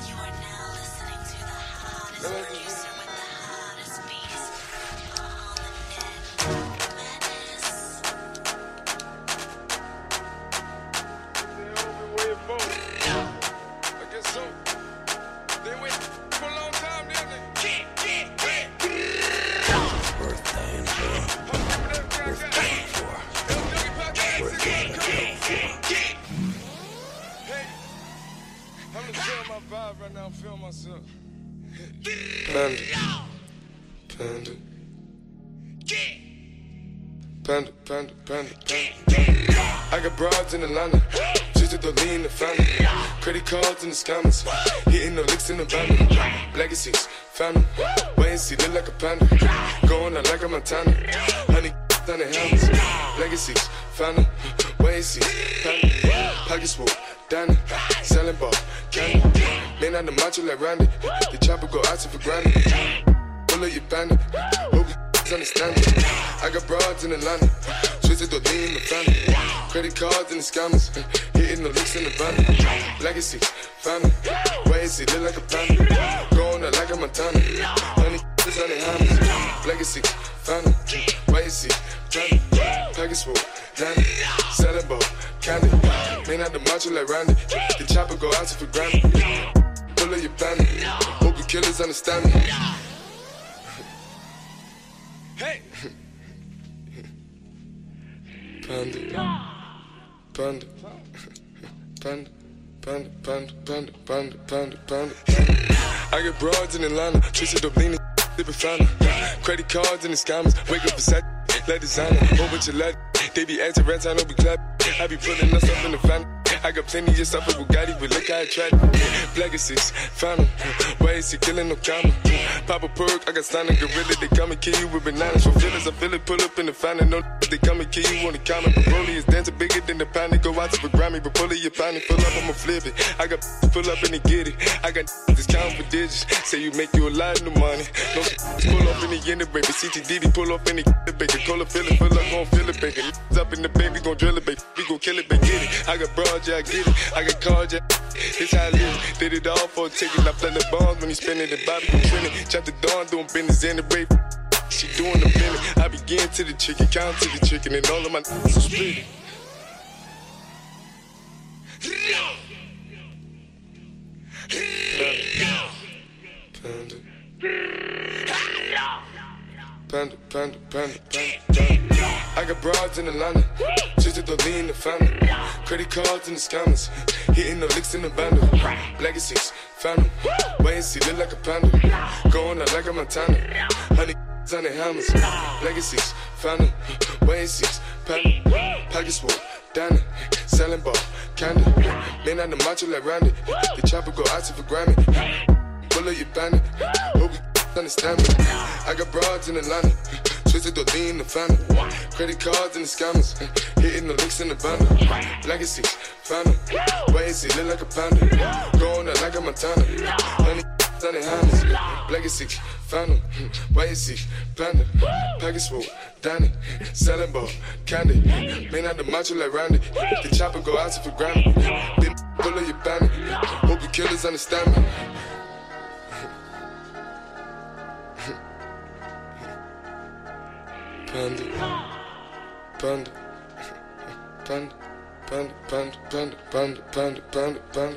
Panda, panda, panda, panda. I got broads in Atlanta, just to lean the family. Credit cards in the scammers, hitting the licks in the van. Legacies, found them, wait and see, look like a panda. Going out like a Montana, honey on the helmets. Legacies, found them, wait and see, panda. Pockets full, Danny, selling ball, candy. Man on the macho like Randy, the chopper go out to for granted. Pull up your bandit, hope you understand it. I got broads in Atlanta, twisted to lean the family. Credit cards and the scammers, hitting the licks in the van. Legacy, family, wait and see, look like a panda. Going out like a Montana, honey is on the hammers. Legacy, family, wait and see, family. Package full, Danny, selling ball, candy. Man out the macho like Randy, the chopper go out to for granted. Pull up your bandit, hope the killers understand me. Hey! Panda, panda, panda, panda, panda, panda, panda, panda, panda. I get broads in Atlanta, twisted up leaning, sipping fountain. Credit cards and the scammers, wake up beside, let designer, whole bunch of lead. They be acting rats, I know we clap. I be putting us up in the family. I got plenty of stuff with Bugatti, but look how I tried. Legacies, found them. Why is he killing no comma? Pop a perk, I got signed a gorilla. They come and kill you with bananas. For feelings, I feel it, pull up in the fountain. No, they come and kill you on the comment. But Broly is dancing bigger than the pound. They go out to the Grammy, but pull it, your pound. Pull up, I'ma flip it. I got pull up and they get it. I got discount for digits. Say you make you a lot of money. No, pull up in the end of baby. C T D D, pull up in the baby. Cola, feel it, pull up, gon' feel it, baby. Up in the baby, gon' drill it, baby. We gon' kill it, baby. Get it. I got broad, yeah, I get it. I got cards, yeah. It's how I live. Did it all for a ticket. I play the bombs when he spinning the Bobby and trending. Chop the dawn, doing business in the rape. She doing the minute. I begin to the chicken, count to the chicken, and all of my n***s are split. Panda, panda, panda, panda, panda. I got broads in Atlanta, just to lean the family. Credit cards and the scammers, hitting the licks in the bundle. Legacies, found them, wait and see, look like a panda. Going out like a Montana, honey on the hammers. Legacies, found them, wait and see, panda. Pockets full, Danny, selling ball, candy. Man on the macho like Randy, the chopper go out to for Grammy. Pull up your bandit, hope you understand me. I got broads in Atlanta, twisted to lean the family. Credit cards and the scammers, hitting the licks in the bundle. Legacies, found them, wait and see, look like a panda. Going out like a Montana, honey on the hammers. Legacies, found them, wait and see, panda. Package full, Danny, selling ball, candy. Man out the macho like Randy, the chopper go out to for Grammy. Then pull up your bandit, hope the killers understand me. Panda, panda, panda, panda, panda, panda, panda, panda, panda, panda.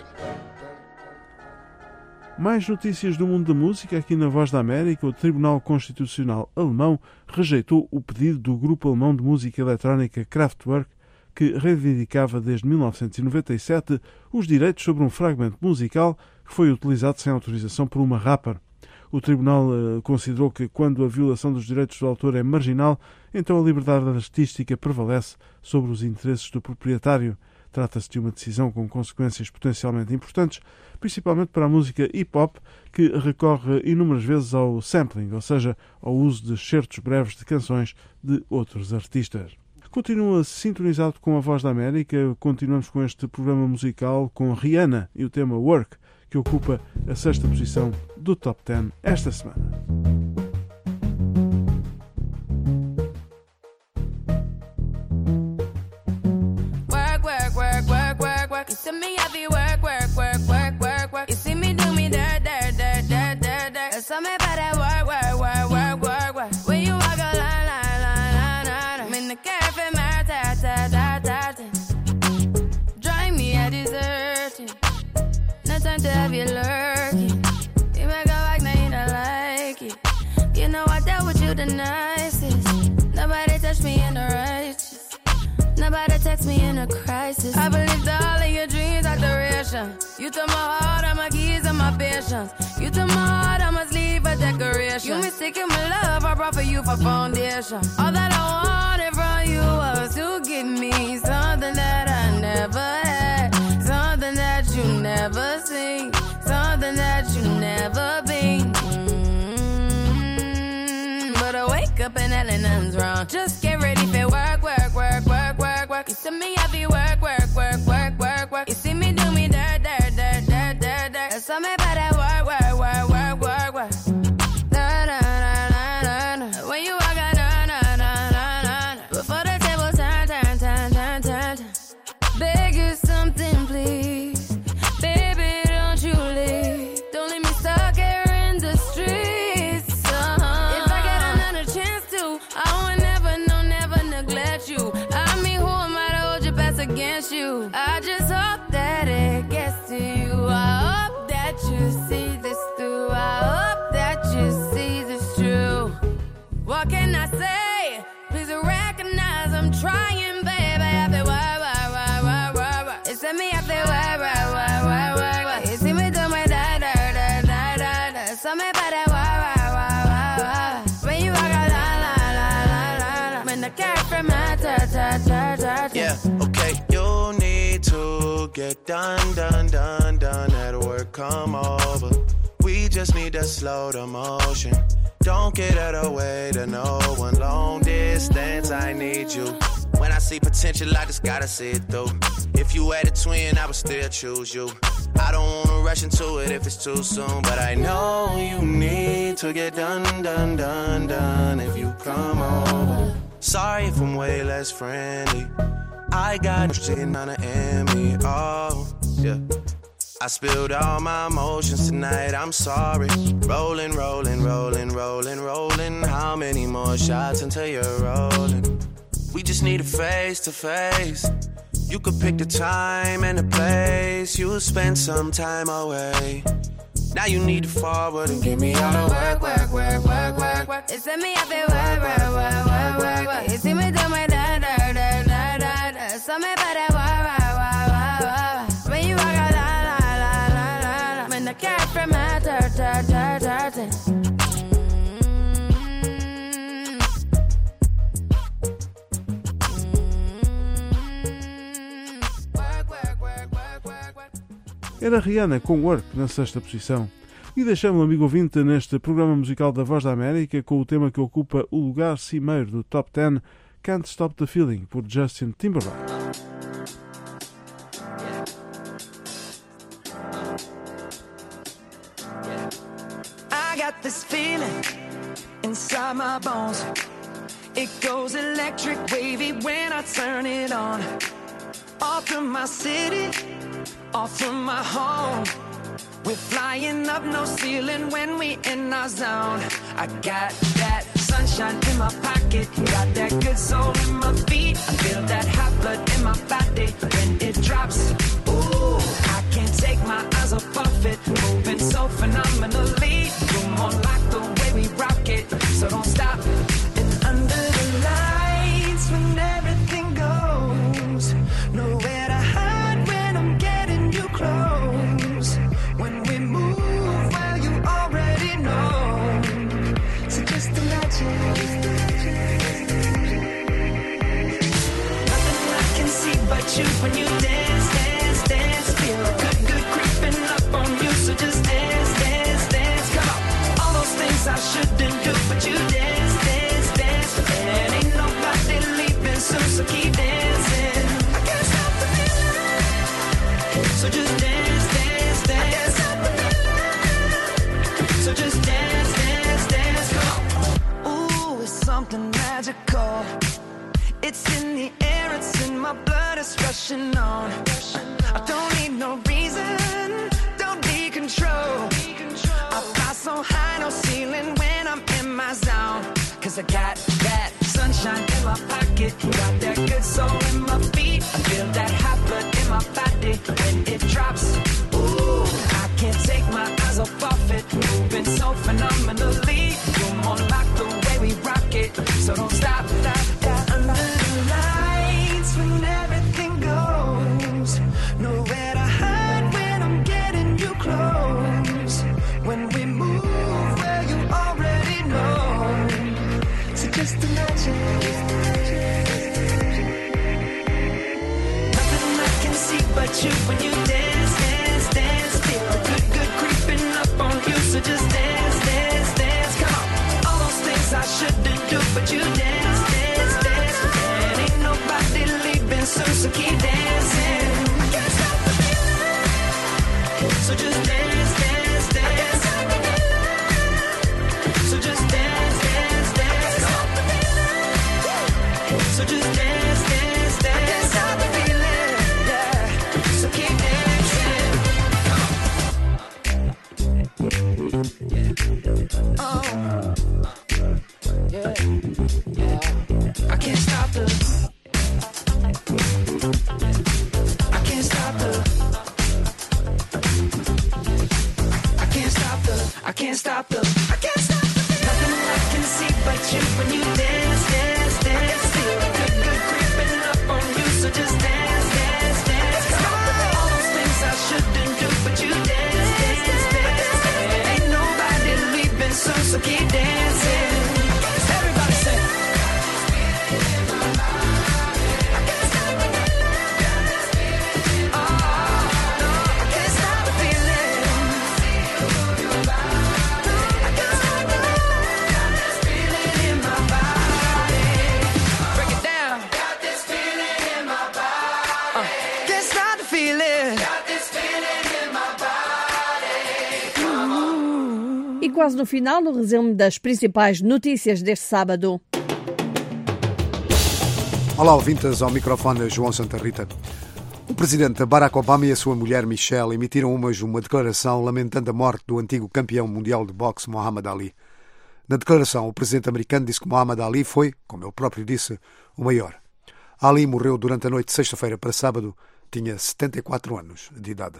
Mais notícias do mundo da música. Aqui na Voz da América, o Tribunal Constitucional alemão rejeitou o pedido do grupo alemão de música eletrónica Kraftwerk, que reivindicava desde mil novecentos e noventa e sete os direitos sobre um fragmento musical que foi utilizado sem autorização por uma rapper. O Tribunal uh, considerou que, quando a violação dos direitos do autor é marginal, então a liberdade artística prevalece sobre os interesses do proprietário. Trata-se de uma decisão com consequências potencialmente importantes, principalmente para a música hip-hop, que recorre inúmeras vezes ao sampling, ou seja, ao uso de excertos breves de canções de outros artistas. Continua sintonizado com a Voz da América. Continuamos com este programa musical com Rihanna e o tema Work, que ocupa a sexta posição do Top dez esta semana. you the nicest. Nobody touched me in the righteous. Nobody text me in a crisis. I believed all of your dreams are duration. You took my heart, all my keys, and my patience. You took my heart, I must leave a decoration. You mistaken my love, I brought for you for foundation. All that I wanted from you was to give me something that I never had, something that you never seen, something that you never been. Mm-hmm. But I wake up and hell nothing's wrong. Just get ready for work, work, work, work, work, work. You see me happy work, work, work, work, work, work. You see me do me dirt, dirt, dirt, dirt, dirt, dirt. There's something about that work, work, work, work, work, work. Na na na na na na. When you walk out, na na na na na. Before the table turn, turn, turn, turn, turn, turn. Beg you something, please. Baby, don't you leave. Don't leave me stuck here in the streets. Uh-huh. If I get another chance to, I would never, no, never neglect you. I mean, who am I to hold your best against you? I just hope that it gets to you. I hope that you see this through. I hope that you see this true. What can I say? Please recognize I'm trying, baby. I feel why, why, why, why, why, why. It's me, I feel why, why, why, why, why, why. You see me do my da, da, da, da, da, da. Something about that why, why, why, why, why. When you walk out, la, la, la, la, la, la. When the cat from my ta, ta, ta, ta, ta. Yeah, okay, you need to get done, done, done, done. At work, come over. We just need to slow the motion. Don't get out of the way to no one. Long distance, I need you. When I see potential, I just gotta see it through. If you had a twin, I would still choose you. I don't wanna rush into it if it's too soon, but I know you need to get done, done, done, done if you come over. Sorry if I'm way less friendly. I got shit on the Emmy. Oh, yeah. I spilled all my emotions tonight, I'm sorry. Rolling, rolling, rolling, rolling, rolling. How many more shots until you're rolling? We just need a face to face. You could pick the time and the place. You'll spend some time away. Now you need to forward and give me all the work, work, work, work, work, work. It's me, I feel work, work, work, work, work, work. You see me do my da, da, da, da, da, da. Something about that work, work, work, work, work. When you walk out, la, la, la, la, la, la. When the cat from my ta, ta, ta, ta, ta. Era Rihanna com Work na sexta posição. E deixamos o amigo ouvinte neste programa musical da Voz da América com o tema que ocupa o lugar cimeiro do Top dez, Can't Stop the Feeling, por Justin Timberlake. I got this feeling inside my bones. It goes electric wavy when I turn it on. Off from my city, off from my home. We're flying up, no ceiling when we in our zone. I got that sunshine in my pocket, got that good soul in my feet. I feel that hot blood in my body when it drops. Ooh, I can't take my eyes off of it, moving so phenomenally. You're more like the way we rock it, so don't stop. And under the lights when everything goes, nowhere to hide when I'm getting you close. When we move, well, you already know. So just imagine. Nothing I can see but you when you dance, dance, dance. Feel good, good creeping up on you. So just dance, dance, dance. Come on. All those things I shouldn't do, but you dance, dance, dance. And ain't nobody leaving soon, so keep dancing. I can't stop the feeling. So just dance, dance, dance. So just dance, dance, dance, come on. Ooh, it's something magical. It's in the air, it's in my blood, it's rushing on. I don't need no reason, don't need control. I fly so high, no ceiling when I'm in my zone. Cause I got that sunshine in my pocket, got that good soul in my feet. I feel that hot blood in my body when it drops. Ooh, I can't take my eyes off of it, moving so phenomenally. You're more like the way we quase no final, o resumo das principais notícias deste sábado. Olá, ouvintes, ao microfone João Santa Rita. O presidente Barack Obama e a sua mulher Michelle emitiram hoje uma declaração lamentando a morte do antigo campeão mundial de boxe Muhammad Ali. Na declaração, o presidente americano disse que Muhammad Ali foi, como ele próprio disse, o maior. Ali morreu durante a noite de sexta-feira para sábado, tinha setenta e quatro anos de idade.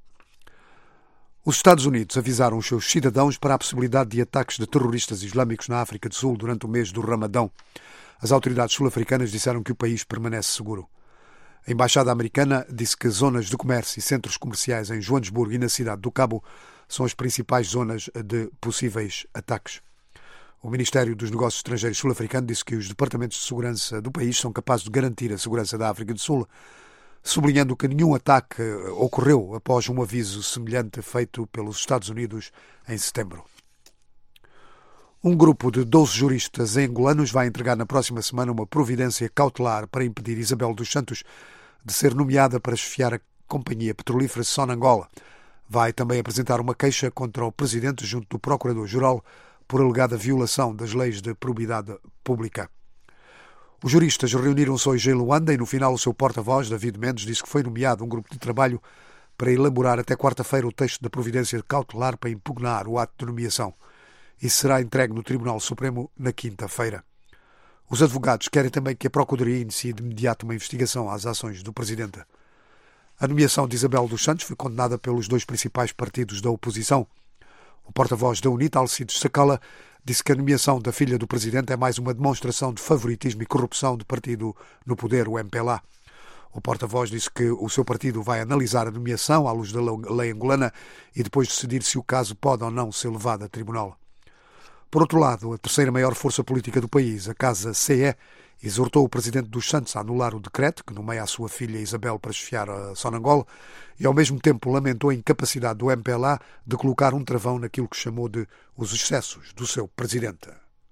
Os Estados Unidos avisaram os seus cidadãos para a possibilidade de ataques de terroristas islâmicos na África do Sul durante o mês do Ramadão. As autoridades sul-africanas disseram que o país permanece seguro. A Embaixada Americana disse que zonas de comércio e centros comerciais em Joanesburgo e na cidade do Cabo são as principais zonas de possíveis ataques. O Ministério dos Negócios Estrangeiros sul-africano disse que os departamentos de segurança do país são capazes de garantir a segurança da África do Sul, sublinhando que nenhum ataque ocorreu após um aviso semelhante feito pelos Estados Unidos em setembro. Um grupo de doze juristas angolanos vai entregar na próxima semana uma providência cautelar para impedir Isabel dos Santos de ser nomeada para chefiar a companhia petrolífera Sonangol. Vai também apresentar uma queixa contra o presidente junto do Procurador-Geral por alegada violação das leis de probidade pública. Os juristas reuniram-se hoje em Luanda e no final o seu porta-voz, David Mendes, disse que foi nomeado um grupo de trabalho para elaborar até quarta-feira o texto da providência cautelar para impugnar o ato de nomeação. E será entregue no Tribunal Supremo na quinta-feira. Os advogados querem também que a Procuradoria inicie de imediato uma investigação às ações do Presidente. A nomeação de Isabel dos Santos foi condenada pelos dois principais partidos da oposição. O porta-voz da UNITA, Alcides Sacala, disse que a nomeação da filha do Presidente é mais uma demonstração de favoritismo e corrupção do partido no poder, o M P L A. O porta-voz disse que o seu partido vai analisar a nomeação à luz da lei angolana e depois decidir se o caso pode ou não ser levado a tribunal. Por outro lado, a terceira maior força política do país, a Casa C E, exortou o presidente dos Santos a anular o decreto que nomeia a sua filha Isabel para chefiar a Sonangol e, ao mesmo tempo, lamentou a incapacidade do M P L A de colocar um travão naquilo que chamou de os excessos do seu presidente.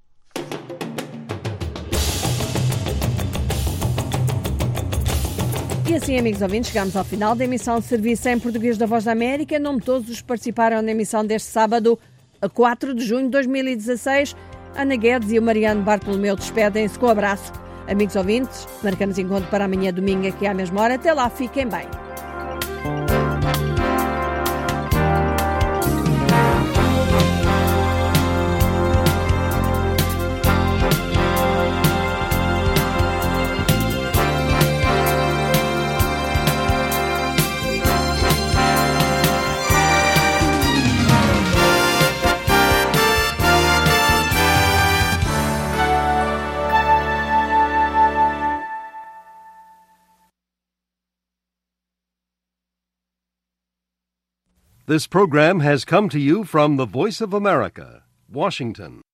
E assim, amigos ouvintes, chegamos ao final da emissão de serviço em português da Voz da América. Em nome de todos os que participaram na emissão deste sábado, a quatro de junho de dois mil e dezasseis, Ana Guedes e o Mariano Bartolomeu despedem-se com abraço. Amigos ouvintes, marcamos encontro para amanhã domingo aqui à mesma hora. Até lá, fiquem bem. This program has come to you from the Voice of America, Washington.